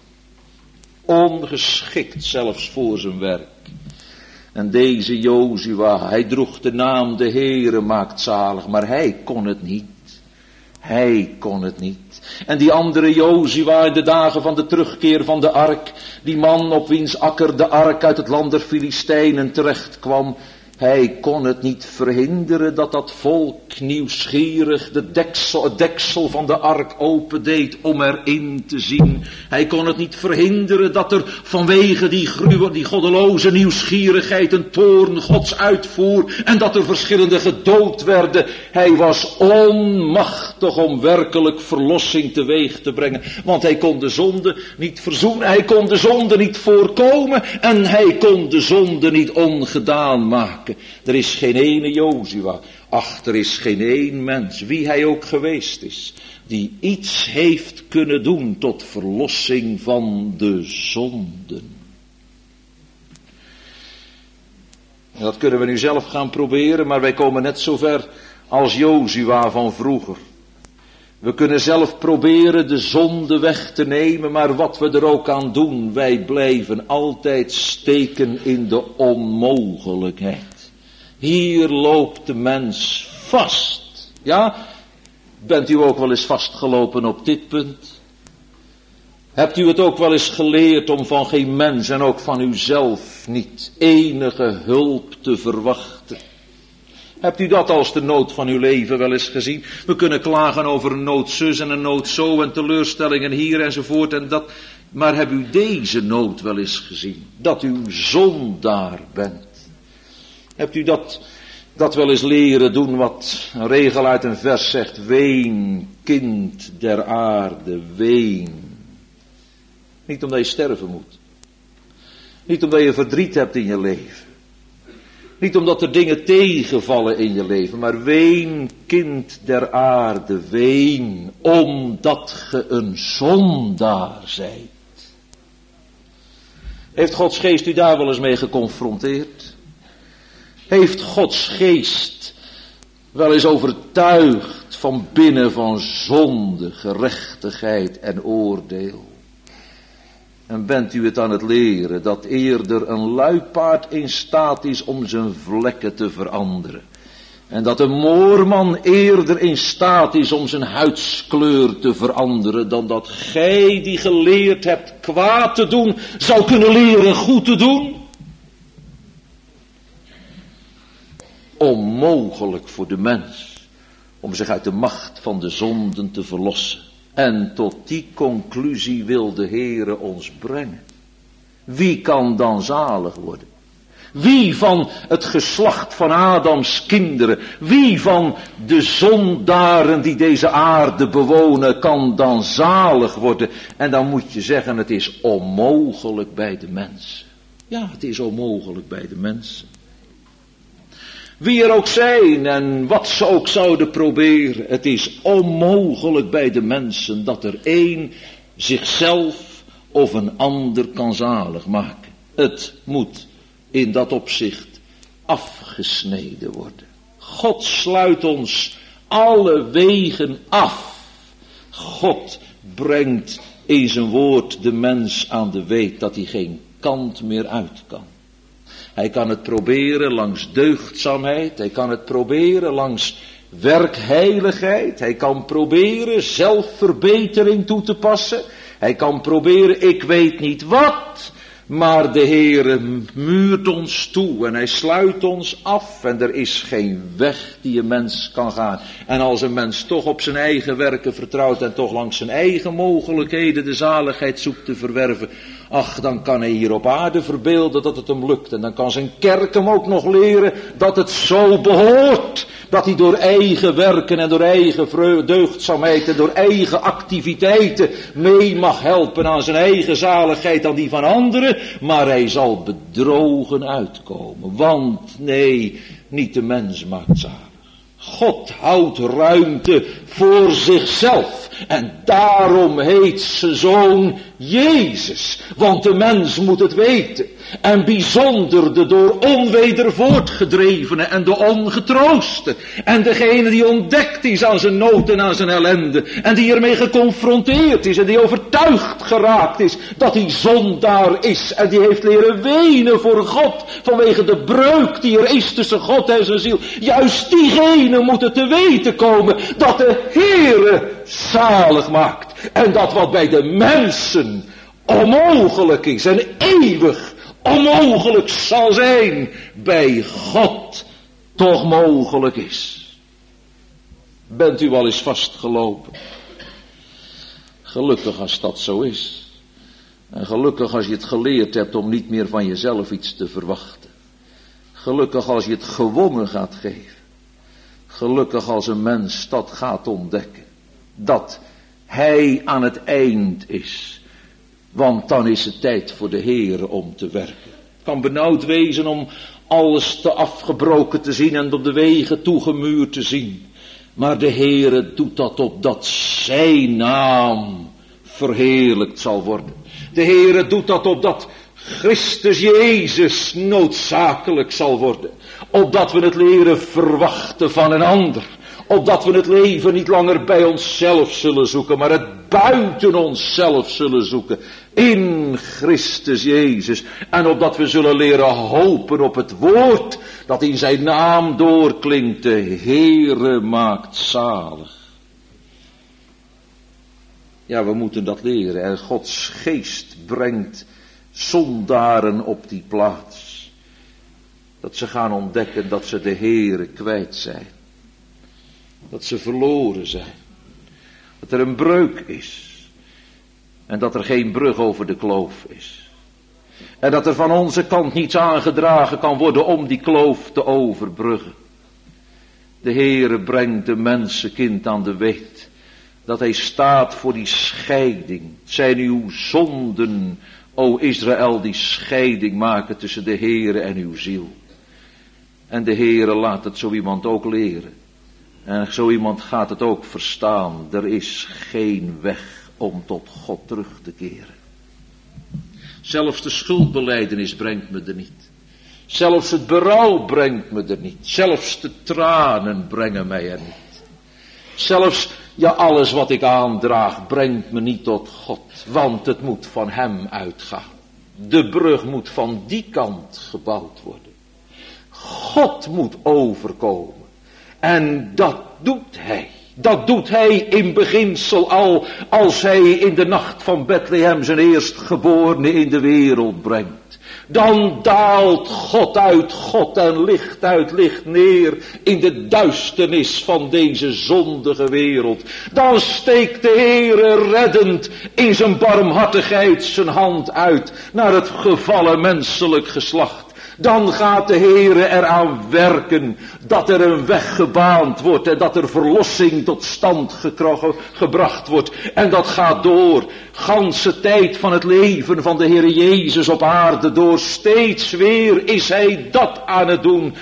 Ongeschikt zelfs voor zijn werk. En deze Jozua, hij droeg de naam de Heere maakt zalig, maar hij kon het niet. Hij kon het niet. En die andere Jozua in de dagen van de terugkeer van de ark, die man op wiens akker de ark uit het land der Filistijnen terecht kwam, hij kon het niet verhinderen dat dat volk nieuwsgierig de deksel, het deksel van de ark opendeed om erin te zien. Hij kon het niet verhinderen dat er vanwege die gruwe, die goddeloze nieuwsgierigheid een toorn Gods uitvoer en dat er verschillende gedood werden. Hij was onmachtig om werkelijk verlossing teweeg te brengen, want hij kon de zonde niet verzoenen, hij kon de zonde niet voorkomen en hij kon de zonde niet ongedaan maken. Er is geen ene Jozua, ach, er is geen één mens, wie hij ook geweest is, die iets heeft kunnen doen tot verlossing van de zonden. En dat kunnen we nu zelf gaan proberen, maar wij komen net zo ver als Jozua van vroeger. We kunnen zelf proberen de zonde weg te nemen, maar wat we er ook aan doen, wij blijven altijd steken in de onmogelijkheid. Hier loopt de mens vast. Ja, Bent u ook wel eens vastgelopen op dit punt? Hebt u het ook wel eens geleerd om van geen mens en ook van uzelf niet enige hulp te verwachten? Hebt u dat als de nood van uw leven wel eens gezien? We kunnen klagen over een nood zus en een nood zo en teleurstellingen hier enzovoort en dat. Maar hebt u deze nood wel eens gezien? Dat u zondaar bent. Hebt u dat, dat wel eens leren doen wat een regel uit een vers zegt? Ween, kind der aarde, ween. Niet omdat je sterven moet. Niet omdat je verdriet hebt in je leven. Niet omdat er dingen tegenvallen in je leven. Maar ween, kind der aarde, ween. Omdat ge een zondaar zijt. Heeft Gods geest u daar wel eens mee geconfronteerd? Heeft Gods geest wel eens overtuigd van binnen van zonde, gerechtigheid en oordeel? En bent u het aan het leren dat eerder een luipaard in staat is om zijn vlekken te veranderen? En dat een moorman eerder in staat is om zijn huidskleur te veranderen dan dat gij die geleerd hebt kwaad te doen, zou kunnen leren goed te doen? Onmogelijk voor de mens om zich uit de macht van de zonden te verlossen. En tot die conclusie wil de Heere ons brengen. Wie kan dan zalig worden? Wie van het geslacht van Adams kinderen, wie van de zondaren die deze aarde bewonen, kan dan zalig worden? En dan moet je zeggen, het is onmogelijk bij de mensen. Ja, het is onmogelijk bij de mensen. Wie er ook zijn en wat ze ook zouden proberen, het is onmogelijk bij de mensen dat er één zichzelf of een ander kan zalig maken. Het moet in dat opzicht afgesneden worden. God sluit ons alle wegen af. God brengt in zijn woord de mens aan de weet dat hij geen kant meer uit kan. Hij kan het proberen langs deugdzaamheid. Hij kan het proberen langs werkheiligheid. Hij kan proberen zelfverbetering toe te passen. Hij kan proberen ik weet niet wat. Maar de Heere muurt ons toe en hij sluit ons af en er is geen weg die een mens kan gaan. En als een mens toch op zijn eigen werken vertrouwt en toch langs zijn eigen mogelijkheden de zaligheid zoekt te verwerven, ach, dan kan hij hier op aarde verbeelden dat het hem lukt. En dan kan zijn kerk hem ook nog leren dat het zo behoort. Dat hij door eigen werken en door eigen vreugde, deugdzaamheid en door eigen activiteiten mee mag helpen aan zijn eigen zaligheid dan die van anderen. Maar hij zal bedrogen uitkomen. Want nee, niet de mens maakt zalig. God houdt ruimte voor zichzelf. En daarom heet zijn zoon Jezus. Want de mens moet het weten. En bijzonder de door onweder voortgedrevene en de ongetrooste. En degene die ontdekt is aan zijn nood en aan zijn ellende. En die ermee geconfronteerd is en die overtuigd geraakt is dat hij zondaar is. En die heeft leren wenen voor God vanwege de breuk die er is tussen God en zijn ziel. Juist diegene moet het te weten komen dat de Heere zalig maakt. En dat wat bij de mensen onmogelijk is en eeuwig onmogelijk zal zijn, bij God toch mogelijk is. Bent u wel eens vastgelopen? Gelukkig als dat zo is. En gelukkig als je het geleerd hebt om niet meer van jezelf iets te verwachten. Gelukkig als je het gewonnen gaat geven. Gelukkig als een mens dat gaat ontdekken. Dat hij aan het eind is. Want dan is het tijd voor de Heere om te werken. Het kan benauwd wezen om alles te afgebroken te zien en op de wegen toegemuurd te zien. Maar de Heere doet dat opdat zijn naam verheerlijkt zal worden. De Heere doet dat opdat Christus Jezus noodzakelijk zal worden. Opdat we het leren verwachten van een ander. Opdat we het leven niet langer bij onszelf zullen zoeken, maar het buiten onszelf zullen zoeken. In Christus Jezus. En opdat we zullen leren hopen op het woord dat in zijn naam doorklinkt. De Heere maakt zalig. Ja, we moeten dat leren. En Gods geest brengt zondaren op die plaats. Dat ze gaan ontdekken dat ze de Heere kwijt zijn. Dat ze verloren zijn. Dat er een breuk is. En dat er geen brug over de kloof is. En dat er van onze kant niets aangedragen kan worden om die kloof te overbruggen. De Heere brengt de mensenkind aan de weet. Dat hij staat voor die scheiding. Het zijn uw zonden, o Israël, die scheiding maken tussen de Heere en uw ziel. En de Heere laat het zo iemand ook leren. En zo iemand gaat het ook verstaan. Er is geen weg om tot God terug te keren. Zelfs de schuldbelijdenis brengt me er niet. Zelfs het berouw brengt me er niet. Zelfs de tranen brengen mij er niet. Zelfs, ja, alles wat ik aandraag brengt me niet tot God. Want het moet van hem uitgaan. De brug moet van die kant gebouwd worden. God moet overkomen. En dat doet hij. Dat doet hij in beginsel al als hij in de nacht van Bethlehem zijn eerstgeborene in de wereld brengt. Dan daalt God uit God en licht uit licht neer in de duisternis van deze zondige wereld. Dan steekt de Heere reddend in zijn barmhartigheid zijn hand uit naar het gevallen menselijk geslacht. Dan gaat de Heere eraan werken dat er een weg gebaand wordt en dat er verlossing tot stand gekro- gebracht wordt. En dat gaat door, ganse tijd van het leven van de Heere Jezus op aarde door. Steeds weer is hij dat aan het doen,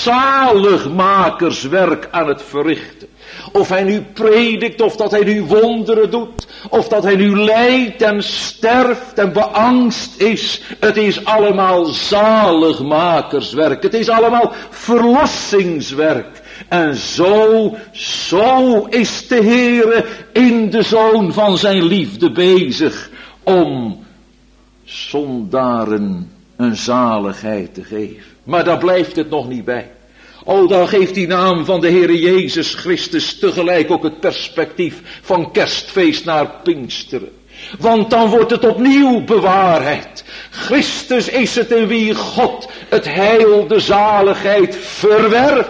zaligmakerswerk aan het verrichten. Of hij nu predikt, of dat hij nu wonderen doet, of dat hij nu lijdt en sterft en beangst is. Het is allemaal zaligmakerswerk. Het is allemaal verlossingswerk. En zo, zo is de Heere in de zoon van zijn liefde bezig om zondaren een zaligheid te geven. Maar daar blijft het nog niet bij. O, dan geeft die naam van de Heere Jezus Christus tegelijk ook het perspectief van kerstfeest naar Pinksteren. Want dan wordt het opnieuw bewaarheid. Christus is het in wie God het heil, de zaligheid verwerft.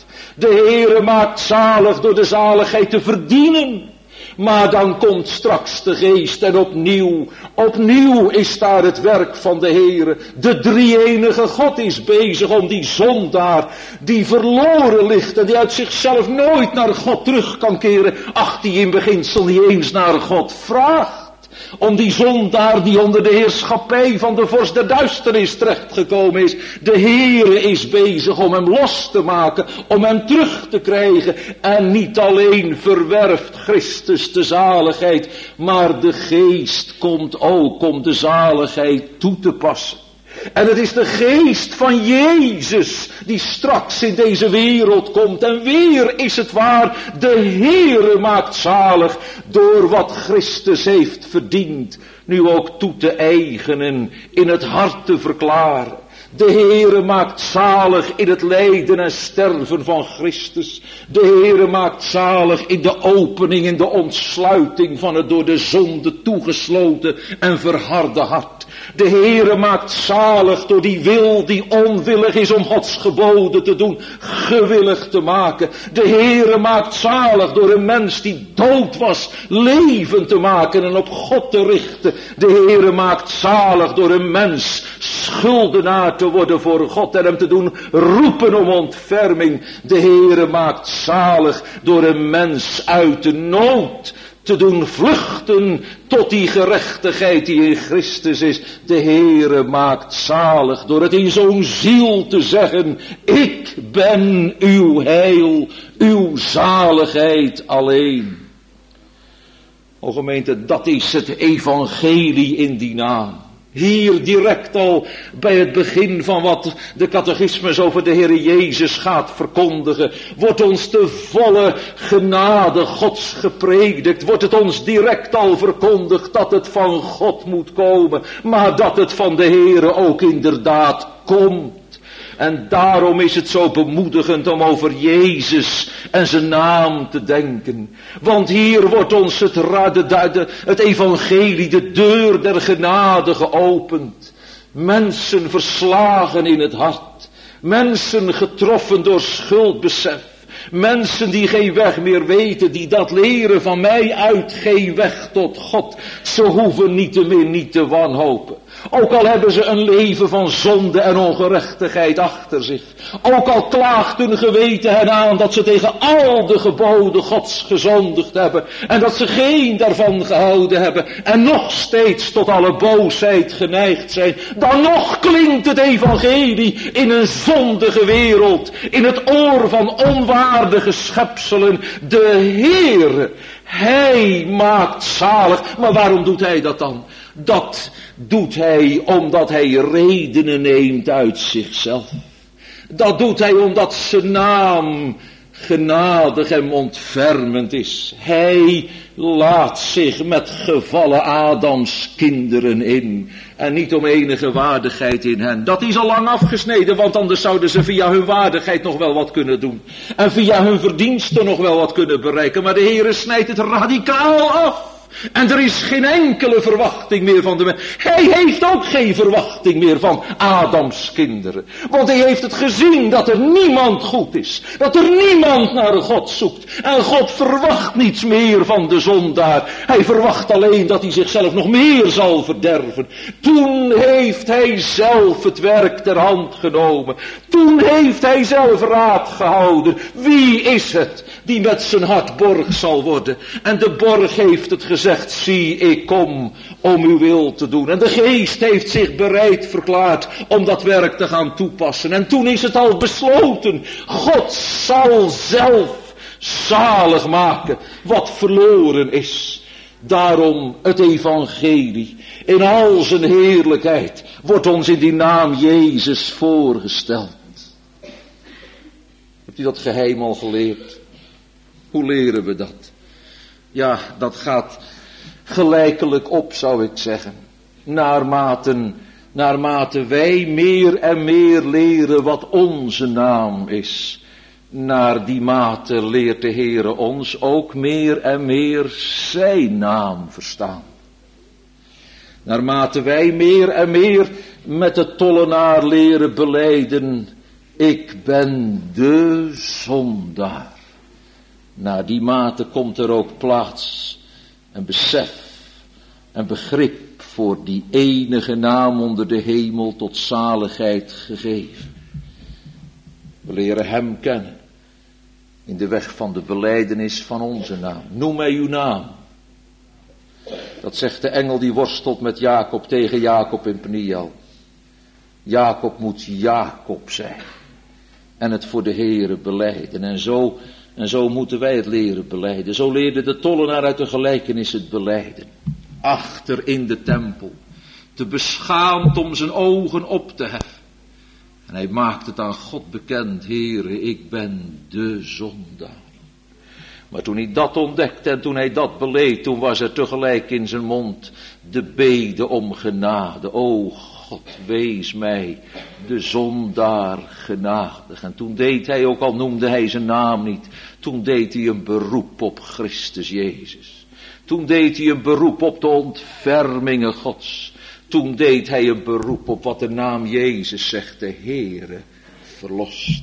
De Heere maakt zalig door de zaligheid te verdienen. Maar dan komt straks de geest en opnieuw, opnieuw is daar het werk van de Heere. De drie-enige God is bezig om die zondaar, die verloren ligt en die uit zichzelf nooit naar God terug kan keren. Ach, die in beginsel niet eens naar God vraagt. Om die zondaar die onder de heerschappij van de vorst der duisternis terechtgekomen is. De Heere is bezig om hem los te maken, om hem terug te krijgen. En niet alleen verwerft Christus de zaligheid, maar de geest komt ook om de zaligheid toe te passen. En het is de geest van Jezus die straks in deze wereld komt. En weer is het waar, de Heere maakt zalig door wat Christus heeft verdiend. Nu ook toe te eigenen, in het hart te verklaren. De Heere maakt zalig in het lijden en sterven van Christus. De Heere maakt zalig in de opening, in de ontsluiting van het door de zonde toegesloten en verharde hart. De Heere maakt zalig door die wil die onwillig is om Gods geboden te doen, gewillig te maken. De Heere maakt zalig door een mens die dood was, levend te maken en op God te richten. De Heere maakt zalig door een mens schuldenaar te worden voor God en hem te doen roepen om ontferming. De Heere maakt zalig door een mens uit de nood te doen vluchten tot die gerechtigheid die in Christus is. De Heere maakt zalig door het in zo'n ziel te zeggen, ik ben uw heil, uw zaligheid alleen. O gemeente, dat is het evangelie in die naam. Hier direct al bij het begin van wat de catechismus over de Heere Jezus gaat verkondigen, wordt ons de volle genade Gods gepredikt, wordt het ons direct al verkondigd dat het van God moet komen, maar dat het van de Heere ook inderdaad komt. En daarom is het zo bemoedigend om over Jezus en zijn naam te denken. Want hier wordt ons het, de, het evangelie, de deur der genade geopend. Mensen verslagen in het hart. Mensen getroffen door schuldbesef. Mensen die geen weg meer weten, die dat leren van mij uit, geen weg tot God. Ze hoeven niettemin niet te wanhopen. Ook al hebben ze een leven van zonde en ongerechtigheid achter zich. Ook al klaagt hun geweten hen aan dat ze tegen al de geboden Gods gezondigd hebben. En dat ze geen daarvan gehouden hebben. En nog steeds tot alle boosheid geneigd zijn. Dan nog klinkt het evangelie in een zondige wereld. In het oor van onwaardige schepselen. De Heere, Hij maakt zalig. Maar waarom doet Hij dat dan? Dat doet Hij omdat Hij redenen neemt uit zichzelf. Dat doet Hij omdat zijn naam genadig en ontfermend is. Hij laat zich met gevallen Adams kinderen in. En niet om enige waardigheid in hen. Dat is al lang afgesneden, want anders zouden ze via hun waardigheid nog wel wat kunnen doen. En via hun verdiensten nog wel wat kunnen bereiken. Maar de Heere snijdt het radicaal af. En er is geen enkele verwachting meer van de mens. Hij heeft ook geen verwachting meer van Adams kinderen. Want hij heeft het gezien dat er niemand goed is. Dat er niemand naar God zoekt. En God verwacht niets meer van de zondaar. Hij verwacht alleen dat hij zichzelf nog meer zal verderven. Toen heeft hij zelf het werk ter hand genomen. Toen heeft hij zelf raad gehouden. Wie is het die met zijn hart borg zal worden? En de borg heeft het gezegd. Zegt, zie, ik kom om uw wil te doen. En de geest heeft zich bereid verklaard om dat werk te gaan toepassen. En toen is het al besloten. God zal zelf zalig maken wat verloren is. Daarom het evangelie in al zijn heerlijkheid wordt ons in die naam Jezus voorgesteld. Hebt u dat geheim al geleerd? Hoe leren we dat? Ja, dat gaat gelijkelijk op, zou ik zeggen. Naarmate, naarmate wij meer en meer leren wat onze naam is. Naar die mate leert de Heere ons ook meer en meer zijn naam verstaan. Naarmate wij meer en meer met de tollenaar leren belijden. Ik ben de zondaar. Naar die mate komt er ook plaats en besef en begrip voor die enige naam onder de hemel tot zaligheid gegeven. We leren hem kennen in de weg van de belijdenis van onze naam. Noem mij uw naam. Dat zegt de engel die worstelt met Jacob tegen Jacob in Peniel. Jacob moet Jacob zijn en het voor de Heere belijden. En zo... En zo moeten wij het leren belijden. Zo leerde de tollenaar uit de gelijkenis het belijden. Achter in de tempel. Te beschaamd om zijn ogen op te heffen. En hij maakt het aan God bekend. Heere, ik ben de zondaar. Maar toen hij dat ontdekte en toen hij dat beleed. Toen was er tegelijk in zijn mond de bede om genade. O God, wees mij de zondaar genadig. En toen deed hij, ook al noemde hij zijn naam niet, toen deed hij een beroep op Christus Jezus. Toen deed hij een beroep op de ontfermingen Gods. Toen deed hij een beroep op wat de naam Jezus zegt, de Heere verlost.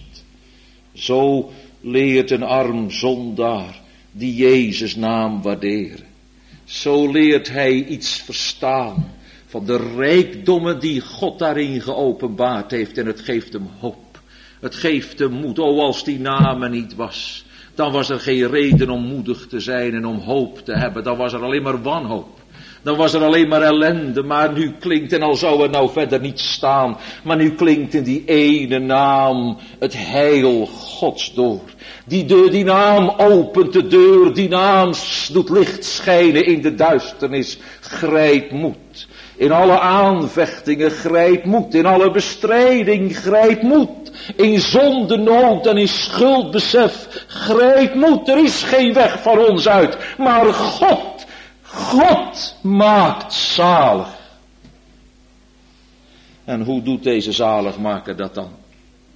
Zo leert een arm zondaar die Jezus naam waarderen. Zo leert hij iets verstaan van de rijkdommen die God daarin geopenbaard heeft. En het geeft hem hoop. Het geeft hem moed. O, als die naam er niet was, dan was er geen reden om moedig te zijn en om hoop te hebben. Dan was er alleen maar wanhoop. Dan was er alleen maar ellende. Maar nu klinkt, en al zou er nou verder niet staan, maar nu klinkt in die ene naam het heil Gods door. Die deur, die naam opent de deur, die naam doet licht schijnen in de duisternis. Grijp moed. In alle aanvechtingen grijp moed. In alle bestrijding grijp moed. In zonde, nood en in schuldbesef grijp moed. Er is geen weg van ons uit. Maar God, God maakt zalig. En hoe doet deze zaligmaker dat dan?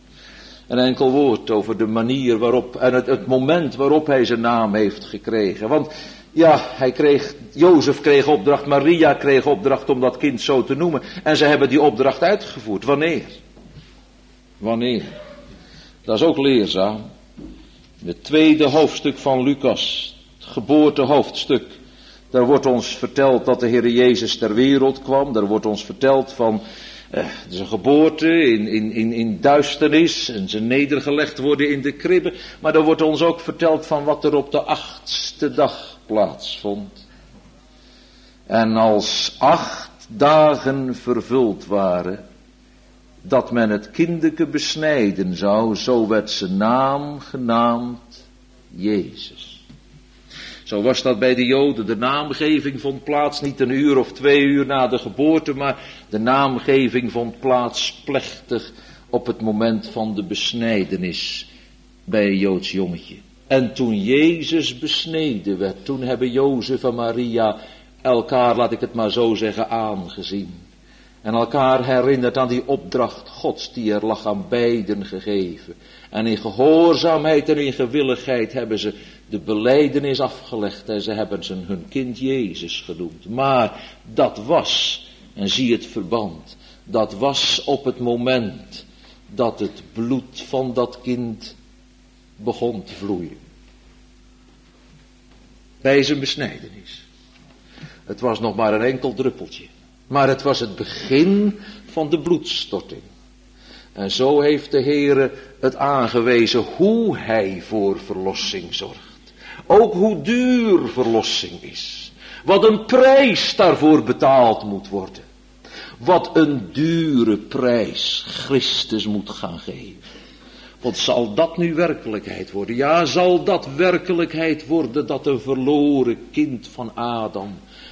Een enkel woord over de manier waarop, en het, het moment waarop hij zijn naam heeft gekregen. Want ja, hij kreeg, Jozef kreeg opdracht, Maria kreeg opdracht om dat kind zo te noemen. En ze hebben die opdracht uitgevoerd. Wanneer? Wanneer? Dat is ook leerzaam. Het tweede hoofdstuk van Lucas, het geboortehoofdstuk. Daar wordt ons verteld dat de Heer Jezus ter wereld kwam. Daar wordt ons verteld van eh, zijn geboorte in, in, in, in duisternis en zijn nedergelegd worden in de kribbe. Maar daar wordt ons ook verteld van wat er op de achtste dag plaatsvond. En als acht dagen vervuld waren, dat men het kindeke besnijden zou, zo werd zijn naam genaamd Jezus. Zo was dat bij de Joden. De naamgeving vond plaats niet een uur of twee uur na de geboorte, maar de naamgeving vond plaats plechtig op het moment van de besnijdenis bij een Joods jongetje. En toen Jezus besneden werd, toen hebben Jozef en Maria elkaar, laat ik het maar zo zeggen, aangezien. En elkaar herinnerd aan die opdracht Gods die er lag aan beiden gegeven. En in gehoorzaamheid en in gewilligheid hebben ze de belijdenis afgelegd en ze hebben ze hun kind Jezus genoemd. Maar dat was, en zie het verband, dat was op het moment dat het bloed van dat kind begon te vloeien. Bij zijn besnijdenis. Het was nog maar een enkel druppeltje. Maar het was het begin van de bloedstorting. En zo heeft de Heere het aangewezen hoe hij voor verlossing zorgt. Ook hoe duur verlossing is. Wat een prijs daarvoor betaald moet worden. Wat een dure prijs Christus moet gaan geven. Want zal dat nu werkelijkheid worden? Ja, zal dat werkelijkheid worden dat een verloren kind van Adam,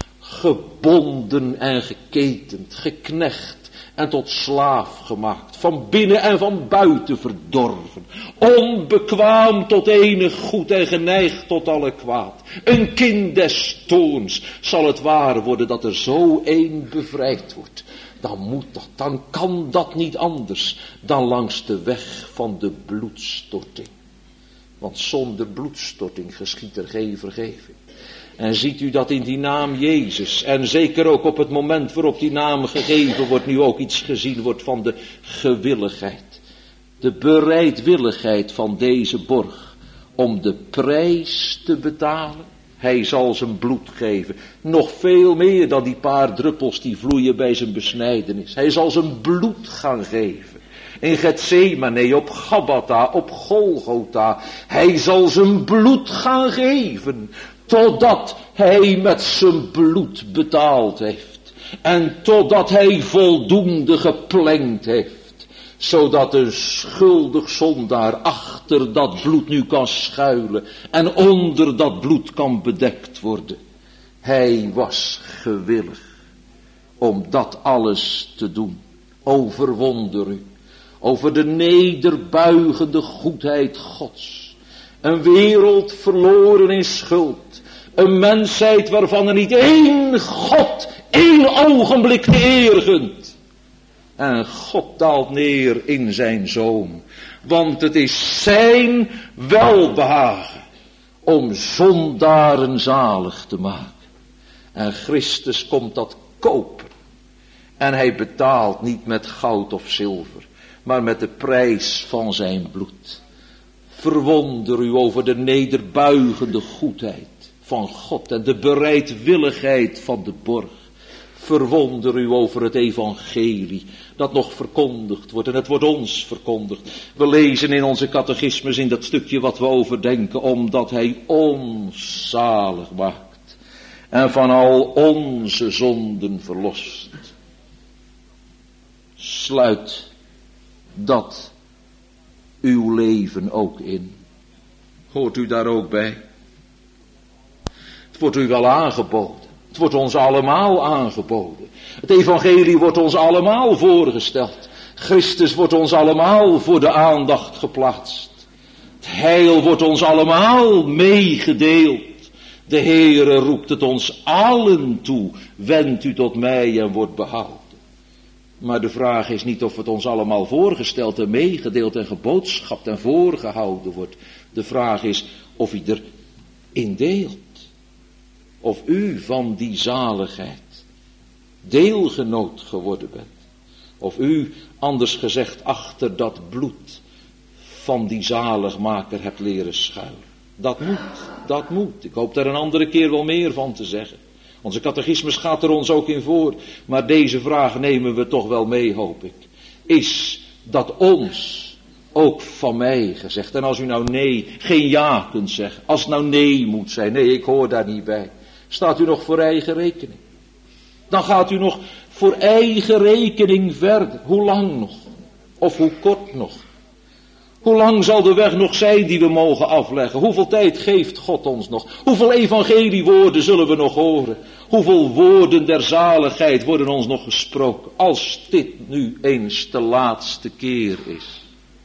gebonden en geketend, geknecht en tot slaaf gemaakt, van binnen en van buiten verdorven, onbekwaam tot enig goed en geneigd tot alle kwaad. Een kind des toorns zal het waar worden dat er zo een bevrijd wordt. Dan moet dat, dan kan dat niet anders dan langs de weg van de bloedstorting. Want zonder bloedstorting geschiedt er geen vergeving. En ziet u dat in die naam Jezus, en zeker ook op het moment waarop die naam gegeven wordt, nu ook iets gezien wordt van de gewilligheid. De bereidwilligheid van deze borg om de prijs te betalen. Hij zal zijn bloed geven. Nog veel meer dan die paar druppels die vloeien bij zijn besnijdenis. Hij zal zijn bloed gaan geven. In Getsemane, op Gabbatha, op Golgotha. Hij zal zijn bloed gaan geven. Totdat hij met zijn bloed betaald heeft. En totdat hij voldoende geplengd heeft. Zodat een schuldig zondaar achter dat bloed nu kan schuilen. En onder dat bloed kan bedekt worden. Hij was gewillig om dat alles te doen. Overwonder u. Over de nederbuigende goedheid Gods. Een wereld verloren in schuld. Een mensheid waarvan er niet één God, één ogenblik de eer gunt. En God daalt neer in zijn Zoon. Want het is zijn welbehagen om zondaren zalig te maken. En Christus komt dat kopen. En hij betaalt niet met goud of zilver, maar met de prijs van zijn bloed. Verwonder u over de nederbuigende goedheid van God en de bereidwilligheid van de borg. Verwonder u over het evangelie dat nog verkondigd wordt. En het wordt ons verkondigd. We lezen in onze catechismus in dat stukje wat we overdenken. Omdat hij ons zalig maakt. En van al onze zonden verlost. Sluit dat uw leven ook in. Hoort u daar ook bij? Het wordt u wel aangeboden. Het wordt ons allemaal aangeboden. Het evangelie wordt ons allemaal voorgesteld. Christus wordt ons allemaal voor de aandacht geplaatst. Het heil wordt ons allemaal meegedeeld. De Heere roept het ons allen toe. Wend u tot mij en wordt behouden. Maar de vraag is niet of het ons allemaal voorgesteld en meegedeeld en geboodschapt en voorgehouden wordt. De vraag is of u erin deelt. Of u van die zaligheid deelgenoot geworden bent. Of u, anders gezegd, achter dat bloed van die zaligmaker hebt leren schuilen. Dat moet, dat moet. Ik hoop daar een andere keer wel meer van te zeggen. Onze catechismus gaat er ons ook in voor. Maar deze vraag nemen we toch wel mee, hoop ik. Is dat ons ook van mij gezegd? En als u nou nee, geen ja kunt zeggen. Als het nou nee moet zijn. Nee, ik hoor daar niet bij. Staat u nog voor eigen rekening? Dan gaat u nog voor eigen rekening verder. Hoe lang nog? Of hoe kort nog? Hoe lang zal de weg nog zijn die we mogen afleggen? Hoeveel tijd geeft God ons nog? Hoeveel evangeliewoorden zullen we nog horen? Hoeveel woorden der zaligheid worden ons nog gesproken? Als dit nu eens de laatste keer is.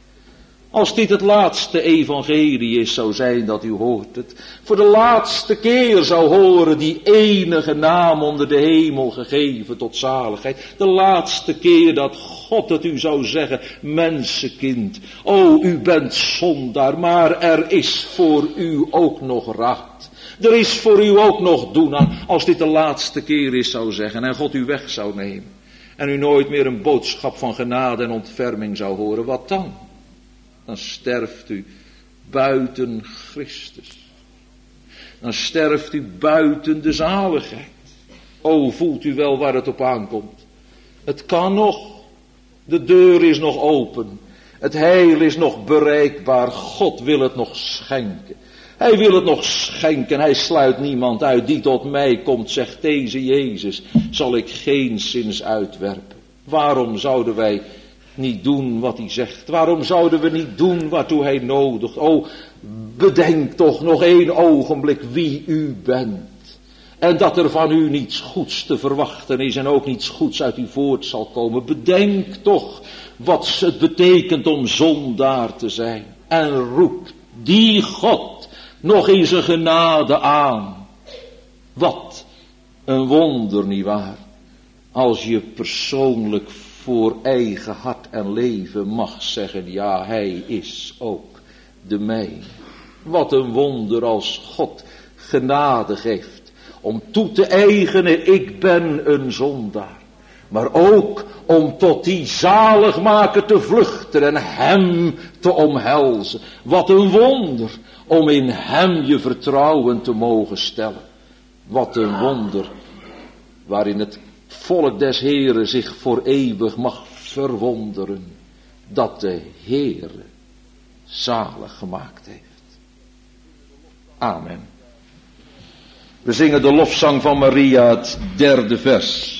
Als dit het laatste evangelie is, zou zijn dat u hoort het. Voor de laatste keer zou horen die enige naam onder de hemel gegeven tot zaligheid. De laatste keer dat God het u zou zeggen, mensenkind. O, u bent zondaar, maar er is voor u ook nog raad. Er is voor u ook nog doen aan, als dit de laatste keer is, zou zeggen. En God u weg zou nemen. En u nooit meer een boodschap van genade en ontferming zou horen. Wat dan? Dan sterft u buiten Christus. Dan sterft u buiten de zaligheid. O, voelt u wel waar het op aankomt? Het kan nog. De deur is nog open. Het heil is nog bereikbaar. God wil het nog schenken. Hij wil het nog schenken. Hij sluit niemand uit die tot mij komt, zegt deze Jezus, zal ik geenszins uitwerpen. Waarom zouden wij niet doen wat hij zegt? Waarom zouden we niet doen waartoe hij nodigt? O, bedenk toch nog één ogenblik wie u bent. En dat er van u niets goeds te verwachten is en ook niets goeds uit u voort zal komen. Bedenk toch wat het betekent om zondaar te zijn. En roep die God nog in zijn genade aan. Wat een wonder, nietwaar? Als je persoonlijk voor eigen hart en leven mag zeggen, ja, hij is ook de mijne. Wat een wonder als God genade geeft om toe te eigenen, ik ben een zondaar. Maar ook om tot die zaligmaker te vluchten en hem te omhelzen. Wat een wonder om in hem je vertrouwen te mogen stellen. Wat een wonder waarin het volk des Heeren zich voor eeuwig mag verwonderen dat de Heere zalig gemaakt heeft. Amen. We zingen de lofzang van Maria, het derde vers.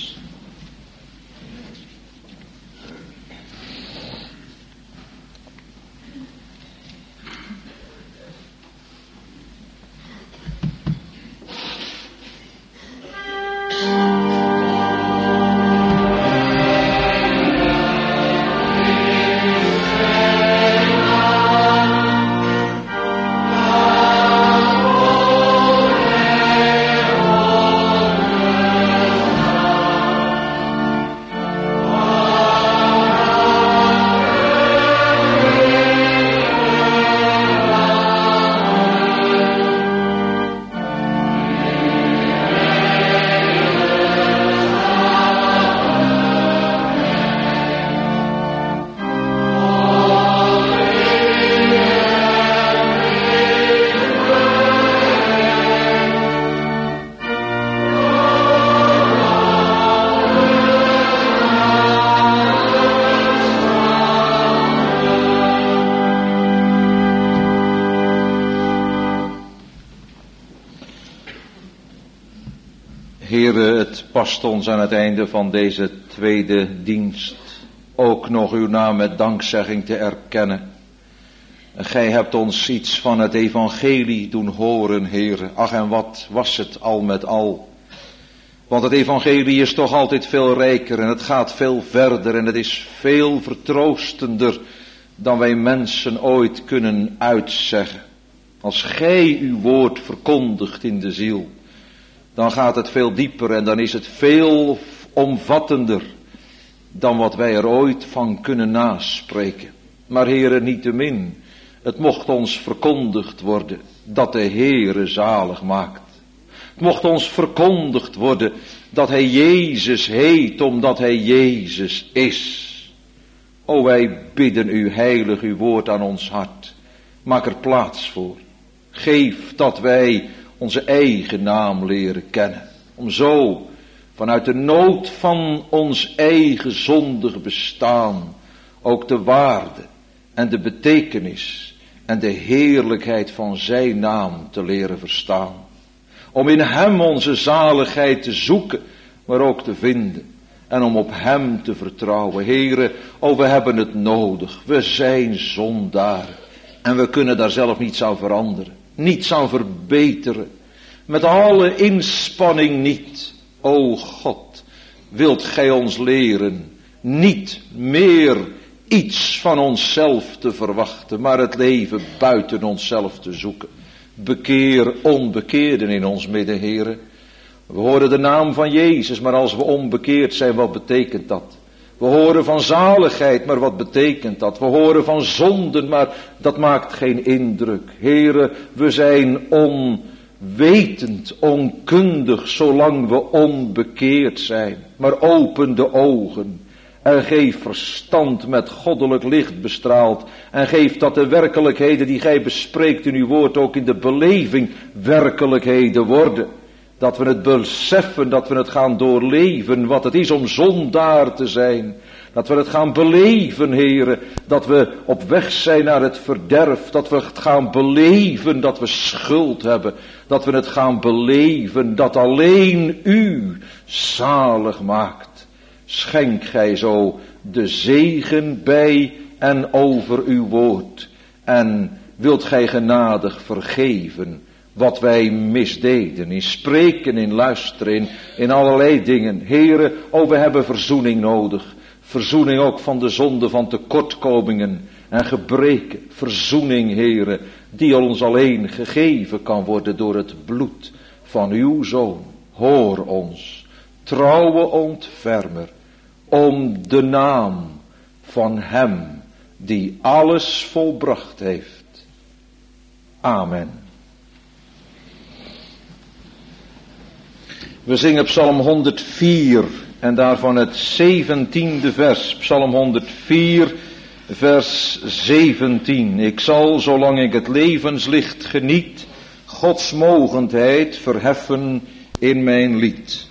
Heere, het past ons aan het einde van deze tweede dienst ook nog uw naam met dankzegging te erkennen. Gij hebt ons iets van het evangelie doen horen, Heere. Ach, en wat was het al met al. Want het evangelie is toch altijd veel rijker en het gaat veel verder en het is veel vertroostender dan wij mensen ooit kunnen uitzeggen. Als gij uw woord verkondigt in de ziel, dan gaat het veel dieper en dan is het veel omvattender dan wat wij er ooit van kunnen naspreken. Maar Heere, niettemin, het mocht ons verkondigd worden dat de Heere zalig maakt. Het mocht ons verkondigd worden dat Hij Jezus heet, omdat Hij Jezus is. O, wij bidden U, heilig uw woord aan ons hart. Maak er plaats voor. Geef dat wij onze eigen naam leren kennen. Om zo vanuit de nood van ons eigen zondig bestaan ook de waarde en de betekenis en de heerlijkheid van zijn naam te leren verstaan. Om in hem onze zaligheid te zoeken, maar ook te vinden. En om op hem te vertrouwen. Heere, oh, we hebben het nodig. We zijn zondaar. En we kunnen daar zelf niets aan veranderen. Niets aan verbeteren. Met alle inspanning niet. O God, wilt gij ons leren niet meer iets van onszelf te verwachten, maar het leven buiten onszelf te zoeken. Bekeer onbekeerden in ons midden, Heere. We horen de naam van Jezus, maar als we onbekeerd zijn, wat betekent dat? We horen van zaligheid, maar wat betekent dat? We horen van zonden, maar dat maakt geen indruk. Heere, we zijn onwetend, onkundig, zolang we onbekeerd zijn. Maar open de ogen en geef verstand met goddelijk licht bestraald. En geef dat de werkelijkheden die gij bespreekt in uw woord ook in de beleving werkelijkheden worden. Dat we het beseffen, dat we het gaan doorleven, wat het is om zondaar te zijn. Dat we het gaan beleven, Heere, dat we op weg zijn naar het verderf. Dat we het gaan beleven, dat we schuld hebben. Dat we het gaan beleven, dat alleen U zalig maakt. Schenk gij zo de zegen bij en over uw woord. En wilt gij genadig vergeven wat wij misdeden, in spreken, in luisteren, in, in allerlei dingen. Heere, oh, we hebben verzoening nodig. Verzoening ook van de zonde van tekortkomingen en gebreken. Verzoening, Heere, die ons alleen gegeven kan worden door het bloed van uw Zoon. Hoor ons, trouwe ontfermer, om de naam van hem die alles volbracht heeft. Amen. We zingen Psalm honderdvier en daarvan het zeventiende vers. Psalm honderdvier, vers zeventien. Ik zal, zolang ik het levenslicht geniet, Gods mogendheid verheffen in mijn lied.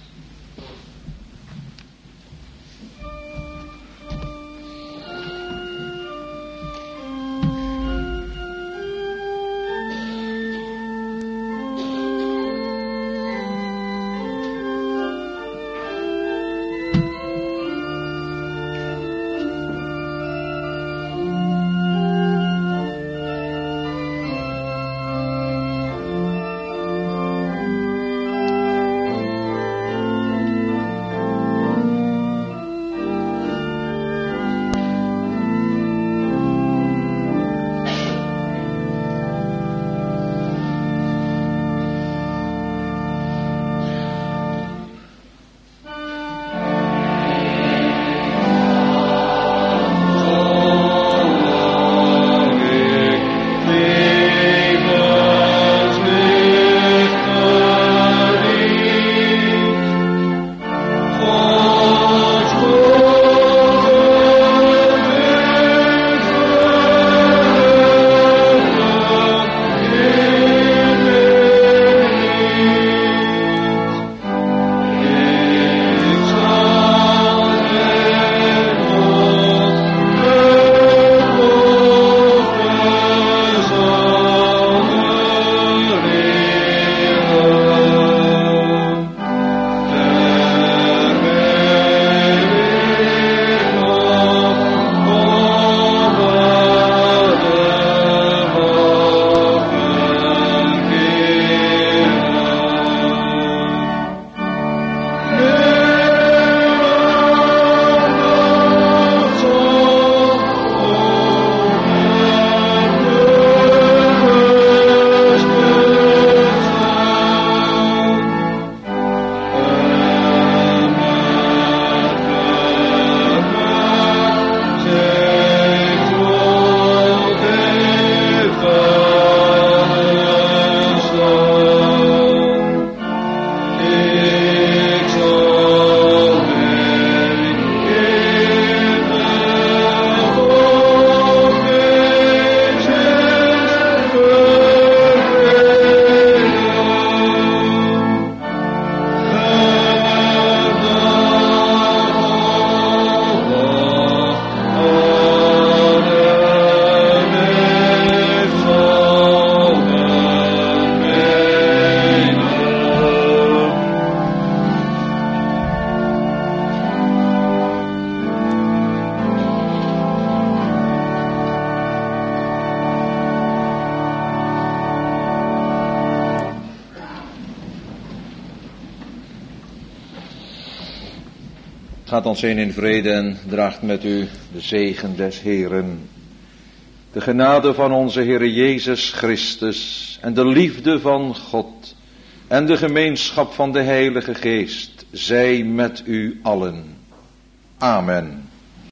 Gaat ons heen in vrede en draagt met u de zegen des Heeren. De genade van onze Heere Jezus Christus en de liefde van God en de gemeenschap van de Heilige Geest zij met u allen. Amen.